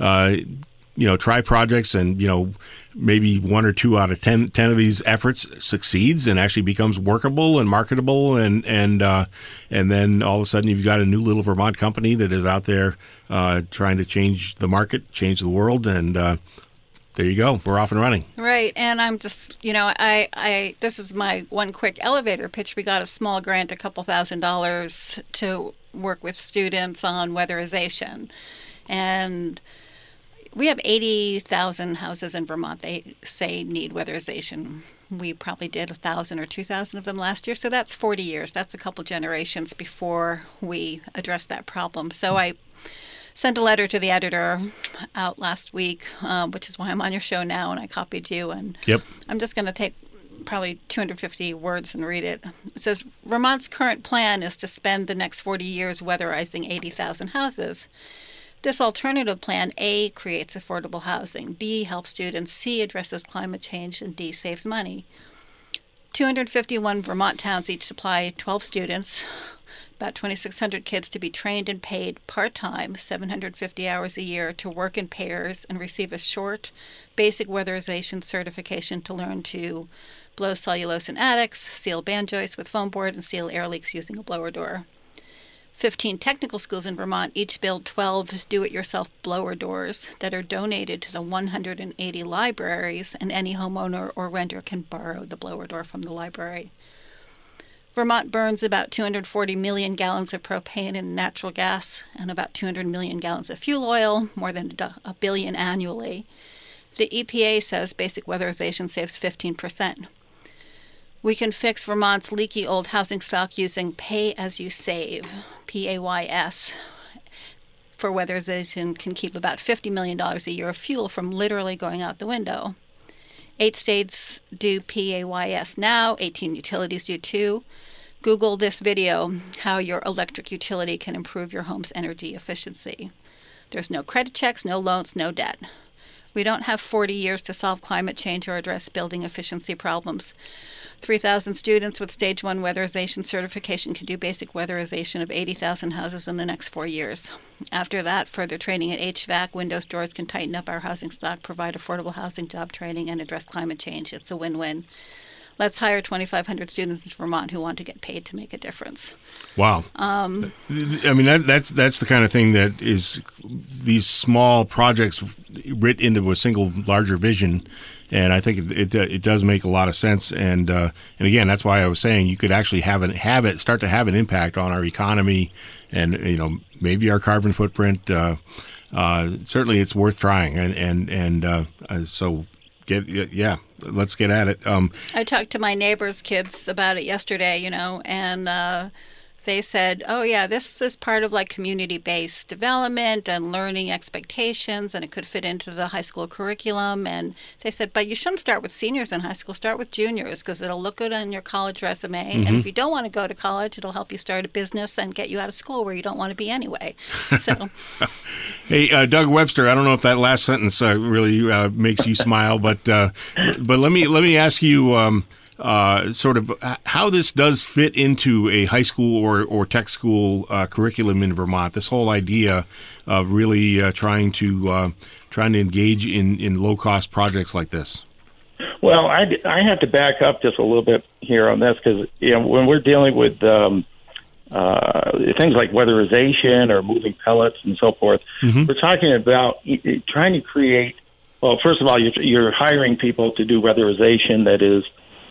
try projects and maybe 1 or 2 out of 10 of these efforts succeeds and actually becomes workable and marketable, and then all of a sudden you've got a new little Vermont company that is out there trying to change the market, change the world, and there you go. We're off and running. Right, and I'm just, I this is my one quick elevator pitch. We got a small grant, a couple $1,000s to work with students on weatherization, and we have 80,000 houses in Vermont they say need weatherization. We probably did 1,000 or 2,000 of them last year, so that's 40 years. That's a couple generations before we address that problem. So I sent a letter to the editor out last week, which is why I'm on your show now, and I copied you. And I'm just going to take probably 250 words and read it. It says, Vermont's current plan is to spend the next 40 years weatherizing 80,000 houses. This alternative plan, A, creates affordable housing, B, helps students, C, addresses climate change, and D, saves money. 251 Vermont towns each supply 12 students, about 2,600 kids to be trained and paid part-time, 750 hours a year, to work in pairs and receive a short, basic weatherization certification to learn to blow cellulose in attics, seal band joists with foam board, and seal air leaks using a blower door. 15 technical schools in Vermont each build 12 do-it-yourself blower doors that are donated to the 180 libraries, and any homeowner or renter can borrow the blower door from the library. Vermont burns about 240 million gallons of propane and natural gas and about 200 million gallons of fuel oil, more than a billion annually. The EPA says basic weatherization saves 15%. We can fix Vermont's leaky old housing stock using pay-as-you-save, PAYS, for weatherization can keep about $50 million a year of fuel from literally going out the window. 8 states do PAYS now, 18 utilities do too. Google this video, how your electric utility can improve your home's energy efficiency. There's no credit checks, no loans, no debt. We don't have 40 years to solve climate change or address building efficiency problems. 3,000 students with Stage 1 weatherization certification can do basic weatherization of 80,000 houses in the next 4 years. After that, further training in HVAC, windows, doors can tighten up our housing stock, provide affordable housing, job training, and address climate change. It's a win-win. let's hire 2,500 students in Vermont who want to get paid to make a difference. Wow. I mean, that's the kind of thing that is these small projects writ into a single larger vision. And I think it does make a lot of sense, and again, that's why I was saying you could actually start to have an impact on our economy, and maybe our carbon footprint. Certainly, it's worth trying, so let's get at it. I talked to my neighbor's kids about it yesterday, and they said, oh, yeah, this is part of like community-based development and learning expectations, and it could fit into the high school curriculum. And they said, but you shouldn't start with seniors in high school. Start with juniors because it'll look good on your college resume. Mm-hmm. And if you don't want to go to college, it'll help you start a business and get you out of school where you don't want to be anyway. So, Hey, Doug Webster, I don't know if that last sentence really makes you smile, but let me ask you sort of how this does fit into a high school or tech school curriculum in Vermont. This whole idea of really trying to engage in low cost projects like this. Well, I have to back up just a little bit here on this because when we're dealing with things like weatherization or moving pellets and so forth, mm-hmm. We're talking about trying to create. Well, first of all, you're hiring people to do weatherization that is.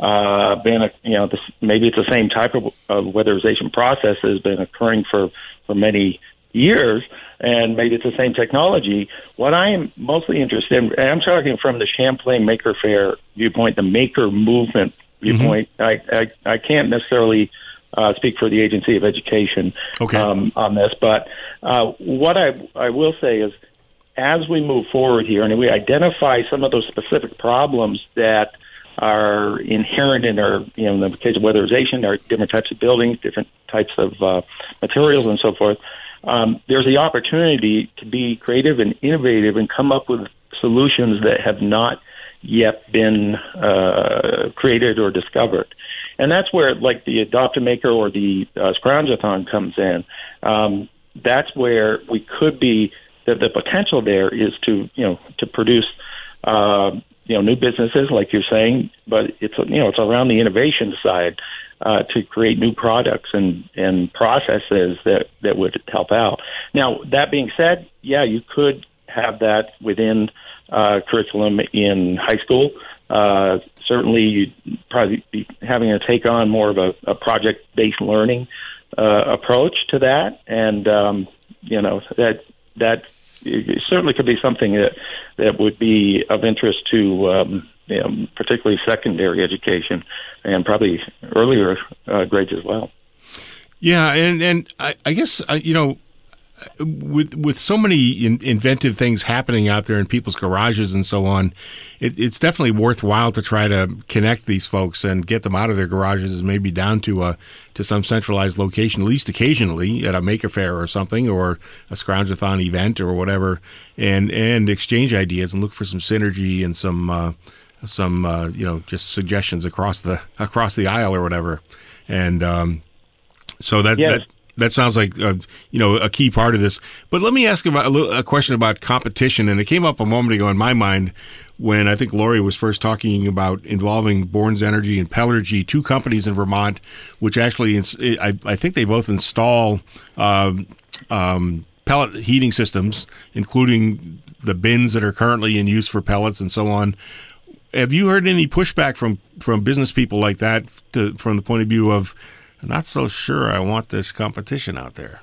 Maybe it's the same type of weatherization process that has been occurring for many years, and maybe it's the same technology. What I am mostly interested in, and I'm talking from the Champlain Maker Faire viewpoint, the maker movement viewpoint. Mm-hmm. I can't necessarily speak for the Agency of Education on this, but what I will say is, as we move forward here and we identify some of those specific problems that are inherent in our, in the case of weatherization, our different types of buildings, different types of materials and so forth, there's the opportunity to be creative and innovative and come up with solutions that have not yet been created or discovered. And that's where, like, the Adopt a Maker or the Scrounge-a-thon comes in. That's where we could be, the potential there is to produce new businesses, like you're saying, but it's around the innovation side to create new products and processes that would help out. Now, that being said, yeah, you could have that within curriculum in high school. Certainly, you'd probably be having to take on more of a project-based learning approach to that, and that it certainly could be something that would be of interest to particularly secondary education and probably earlier grades as well. Yeah, and I guess with so many inventive things happening out there in people's garages and so on, it's definitely worthwhile to try to connect these folks and get them out of their garages, maybe down to some centralized location, at least occasionally at a Maker Faire or something, or a Scrounge-a-thon event or whatever, and exchange ideas and look for some synergy and some just suggestions across the aisle or whatever, and so that. Yes. That sounds like a key part of this. But let me ask about a question about competition, and it came up a moment ago in my mind when I think Lori was first talking about involving Borns Energy and Pellergy, two companies in Vermont, which actually I think they both install pellet heating systems, including the bins that are currently in use for pellets and so on. Have you heard any pushback from business people like that from the point of view of, I'm not so sure I want this competition out there?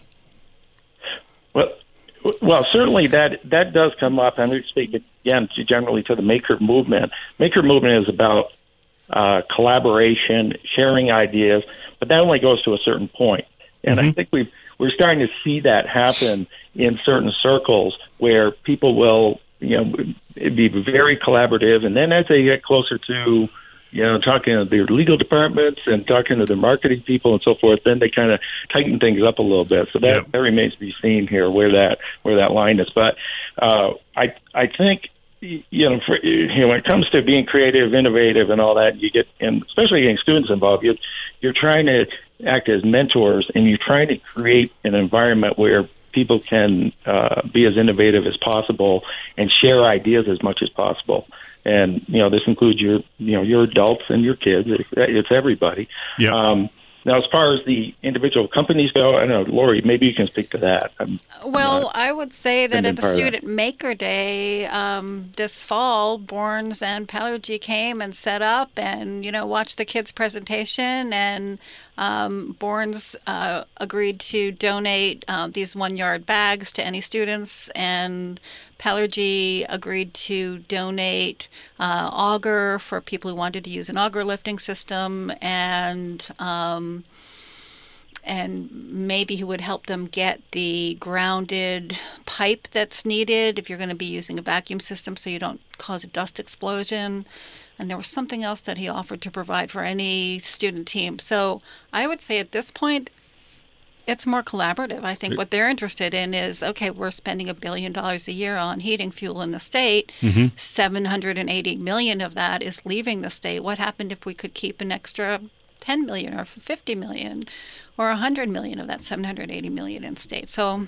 Well, certainly that does come up, and we speak again generally to the maker movement. Maker movement is about collaboration, sharing ideas, but that only goes to a certain point. And I think we're starting to see that happen in certain circles where people will be very collaborative, and then as they get closer to talking to their legal departments and talking to the marketing people and so forth, then they kind of tighten things up a little bit. So that remains to be seen here where that line is. But I think when it comes to being creative, innovative, and all that, you get, and especially getting students involved, you're trying to act as mentors, and you're trying to create an environment where people can be as innovative as possible and share ideas as much as possible. and this includes your adults and your kids. It's everybody. Yeah. Now, as far as the individual companies go, I don't know, Lori, maybe you can speak to that. I would say that at the Student Maker Day this fall, Borns and Palergy came and set up and, watched the kids' presentation. And Borns agreed to donate these 1-yard bags to any students. And Palergy agreed to donate auger for people who wanted to use an auger lifting system, and maybe he would help them get the grounded pipe that's needed if you're going to be using a vacuum system so you don't cause a dust explosion. And there was something else that he offered to provide for any student team. So I would say at this point, it's more collaborative. I think what they're interested in is, okay, we're spending $1 billion a year on heating fuel in the state. Mm-hmm. 780 million of that is leaving the state. What happened if we could keep an extra 10 million or 50 million or 100 million of that 780 million in state? So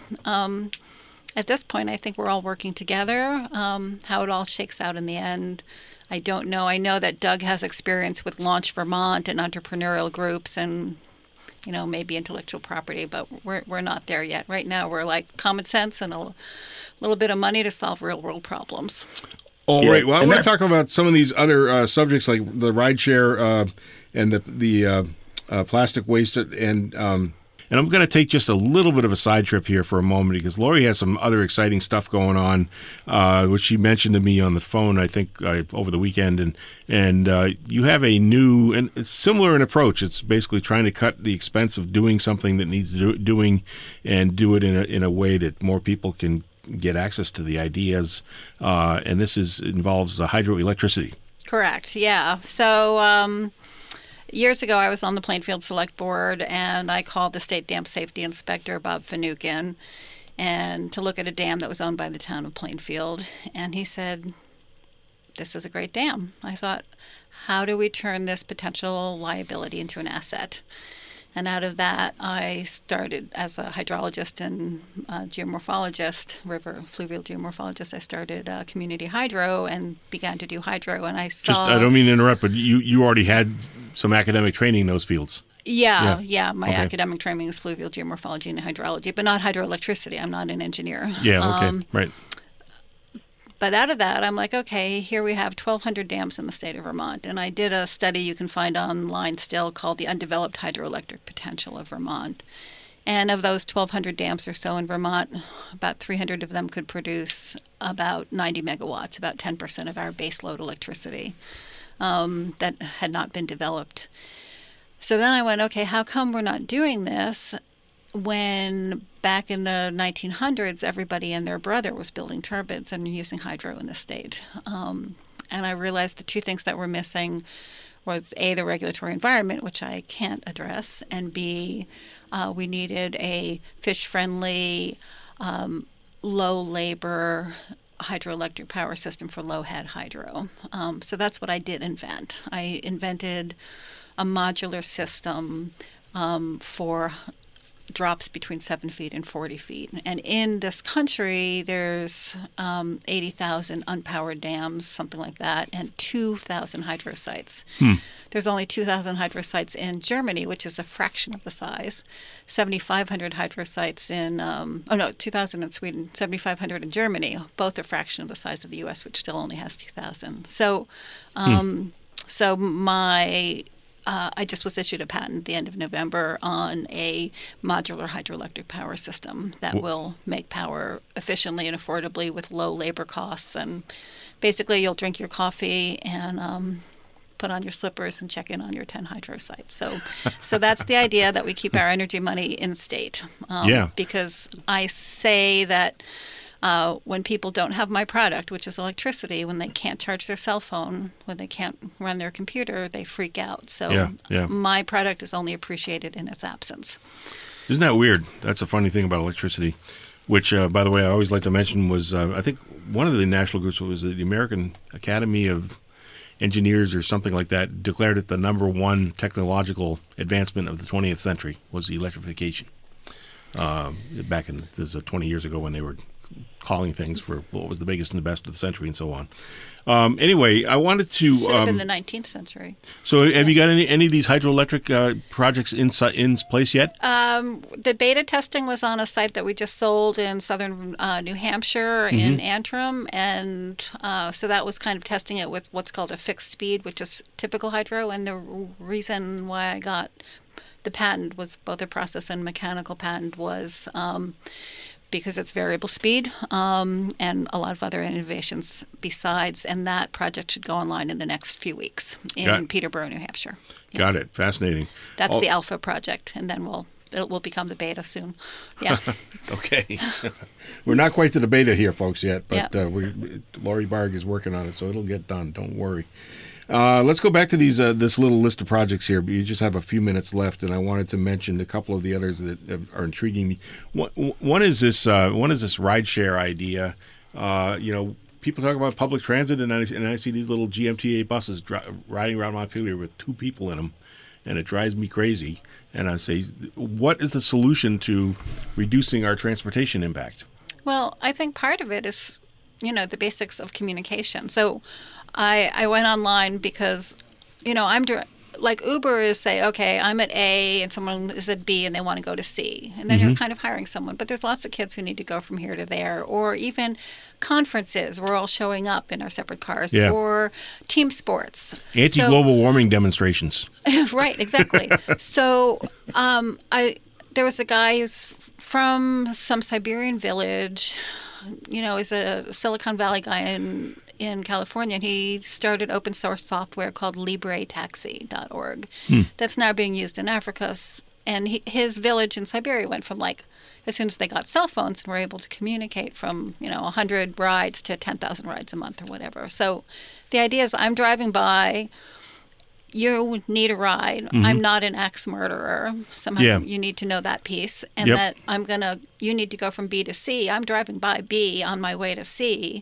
at this point, I think we're all working together. How it all shakes out in the end, I don't know. I know that Doug has experience with Launch Vermont and entrepreneurial groups and maybe intellectual property, but we're not there yet. Right now, we're like common sense and a little bit of money to solve real world problems. All right. Well, I want to talk about some of these other subjects like the rideshare and the plastic waste and I'm going to take just a little bit of a side trip here for a moment because Lori has some other exciting stuff going on, which she mentioned to me on the phone, I think, over the weekend. And you have a new, and it's similar in approach. It's basically trying to cut the expense of doing something that needs doing and do it in a way that more people can get access to the ideas. And this involves hydroelectricity. Correct. Yeah. So, years ago, I was on the Plainfield Select Board, and I called the State Dam Safety Inspector, Bob Finucane, and to look at a dam that was owned by the town of Plainfield. And he said, this is a great dam. I thought, how do we turn this potential liability into an asset? And out of that, I started as a hydrologist and geomorphologist, river fluvial geomorphologist. I started community hydro and began to do hydro. And I saw. I don't mean to interrupt, but you already had some academic training in those fields. Yeah. My academic training is fluvial geomorphology and hydrology, but not hydroelectricity. I'm not an engineer. Yeah. Okay. Right. But out of that, I'm like, okay, here we have 1,200 dams in the state of Vermont. And I did a study you can find online still called The Undeveloped Hydroelectric Potential of Vermont. And of those 1,200 dams or so in Vermont, about 300 of them could produce about 90 megawatts, about 10% of our baseload electricity that had not been developed. So then I went, okay, how come we're not doing this when back in the 1900s, everybody and their brother was building turbines and using hydro in the state? And I realized the two things that were missing was A, the regulatory environment, which I can't address, and B, we needed a fish-friendly, low-labor hydroelectric power system for low-head hydro. So that's what I did invent. I invented a modular system for drops between 7 feet and 40 feet. And in this country, there's 80,000 unpowered dams, something like that, and 2,000 hydro sites. There's only 2,000 hydro sites in Germany, which is a fraction of the size. 7,500 hydro sites in, 2,000 in Sweden, 7,500 in Germany, both a fraction of the size of the U.S., which still only has 2,000. So, I just was issued a patent at the end of November on a modular hydroelectric power system that will make power efficiently and affordably with low labor costs. And basically, you'll drink your coffee and put on your slippers and check in on your 10 hydro sites. So that's the idea, that we keep our energy money in state. Because I say that when people don't have my product, which is electricity, when they can't charge their cell phone, when they can't run their computer, they freak out. So my product is only appreciated in its absence. Isn't that weird? That's a funny thing about electricity, which, by the way, I always like to mention was, I think one of the national groups was the American Academy of Engineers or something like that, declared it the #1 technological advancement of the 20th century was electrification. Back in, this is 20 years ago when they were calling things for what was the biggest and the best of the century and so on. Anyway, I wanted to... Should have been the 19th century. So have you got any of these hydroelectric projects in place yet? The beta testing was on a site that we just sold in southern New Hampshire in Antrim. And so that was kind of testing it with what's called a fixed speed, which is typical hydro. And the reason why I got the patent was both a process and mechanical patent was... because it's variable speed and a lot of other innovations besides. And that project should go online in the next few weeks in Peterborough, New Hampshire. Yeah. Got it. Fascinating. That's the alpha project, and then it will become the beta soon. Yeah. Okay. We're not quite to the beta here, folks, yet, but Lori Barg is working on it, so it'll get done. Don't worry. Let's go back to this little list of projects here. You just have a few minutes left, and I wanted to mention a couple of the others that are intriguing me. One is this rideshare idea. People talk about public transit, and I see these little GMTA buses riding around Montpelier with 2 people in them, and it drives me crazy. And I say, what is the solution to reducing our transportation impact? Well, I think part of it is, the basics of communication. So I went online because, like Uber is say, okay, I'm at A and someone is at B and they want to go to C. And then you're kind of hiring someone. But there's lots of kids who need to go from here to there. Or even conferences, we're all showing up in our separate cars. Yeah. Or team sports. Anti-global warming demonstrations. Right, exactly. So there was a guy who's from some Siberian village, is a Silicon Valley guy in California, and he started open source software called LibreTaxi.org that's now being used in Africa. And his village in Siberia went from as soon as they got cell phones and were able to communicate from 100 rides to 10,000 rides a month or whatever. So the idea is I'm driving by. You need a ride. I'm not an axe murderer. Somehow you need to know that piece. And that you need to go from B to C. I'm driving by B on my way to C.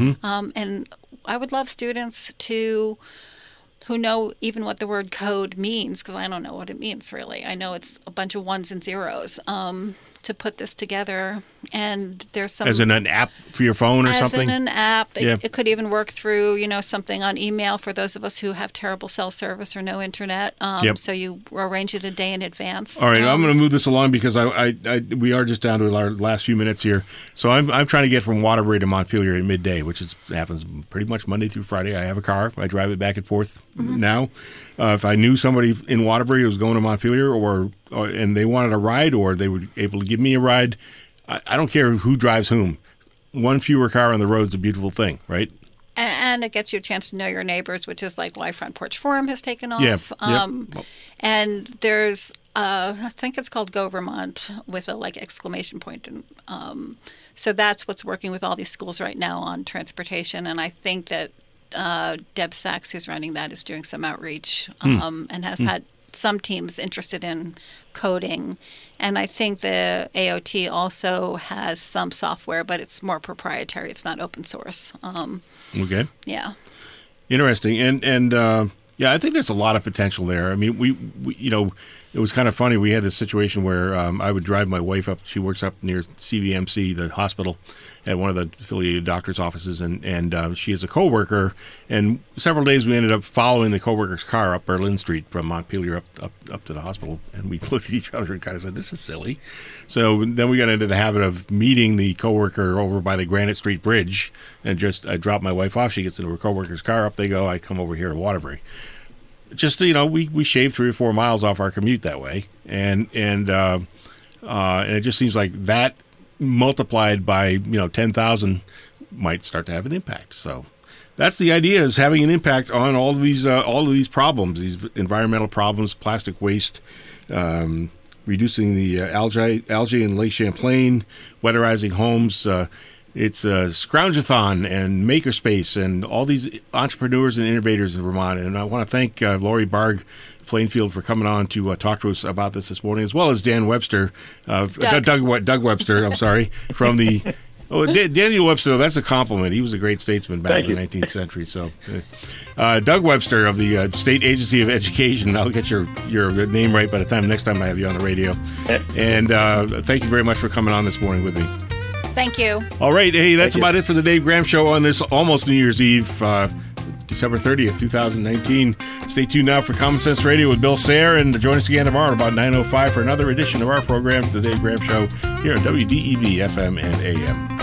And I would love students who know even what the word code means, because I don't know what it means really. I know it's a bunch of ones and zeros. To put this together, and there's some as in an app for your phone or something. As in an app, it could even work through something on email for those of us who have terrible cell service or no internet. So you arrange it a day in advance. All right, I'm going to move this along because we are just down to our last few minutes here. So I'm trying to get from Waterbury to Montpelier at midday, which happens pretty much Monday through Friday. I have a car. I drive it back and forth now. If I knew somebody in Waterbury who was going to Montpelier and they wanted a ride, or they were able to give me a ride, I don't care who drives whom. One fewer car on the road is a beautiful thing, right? And it gets you a chance to know your neighbors, which is why Front Porch Forum has taken off. Yeah. And there's, I think it's called Go Vermont with a exclamation point. And so that's what's working with all these schools right now on transportation. And I think that Deb Sachs, who's running that, is doing some outreach and has had some teams interested in coding. And I think the AOT also has some software, but it's more proprietary. It's not open source. Okay. Yeah. Interesting. And I think there's a lot of potential there. I mean, we it was kind of funny. We had this situation where I would drive my wife up. She works up near CVMC, the hospital, at one of the affiliated doctor's offices, and she is a coworker. And several days we ended up following the coworker's car up Berlin Street from Montpelier up to the hospital, and we looked at each other and kind of said, "This is silly." So then we got into the habit of meeting the coworker over by the Granite Street Bridge, and I drop my wife off. She gets into her coworker's car. Up they go. I come over here in Waterbury. Just we shave 3 or 4 miles off our commute that way, and it just seems like that multiplied by 10,000 might start to have an impact. So that's the idea, is having an impact on all of these problems, these environmental problems, plastic waste, reducing the algae in Lake Champlain, weatherizing homes. It's Scroungeathon and Makerspace and all these entrepreneurs and innovators in Vermont. And I want to thank Lori Barg Plainfield for coming on to talk to us about this morning, as well as Dan Webster, Doug Webster, I'm sorry, from the... Daniel Webster, that's a compliment. He was a great statesman back in the 19th century. So, Doug Webster of the State Agency of Education. I'll get your name right by the time next time I have you on the radio. And thank you very much for coming on this morning with me. Thank you. All right. Hey, that's about it for the Dave Graham Show on this almost New Year's Eve, December 30th, 2019. Stay tuned now for Common Sense Radio with Bill Sayre, and join us again tomorrow at about 9:05 for another edition of our program, The Dave Graham Show, here on WDEV FM and AM.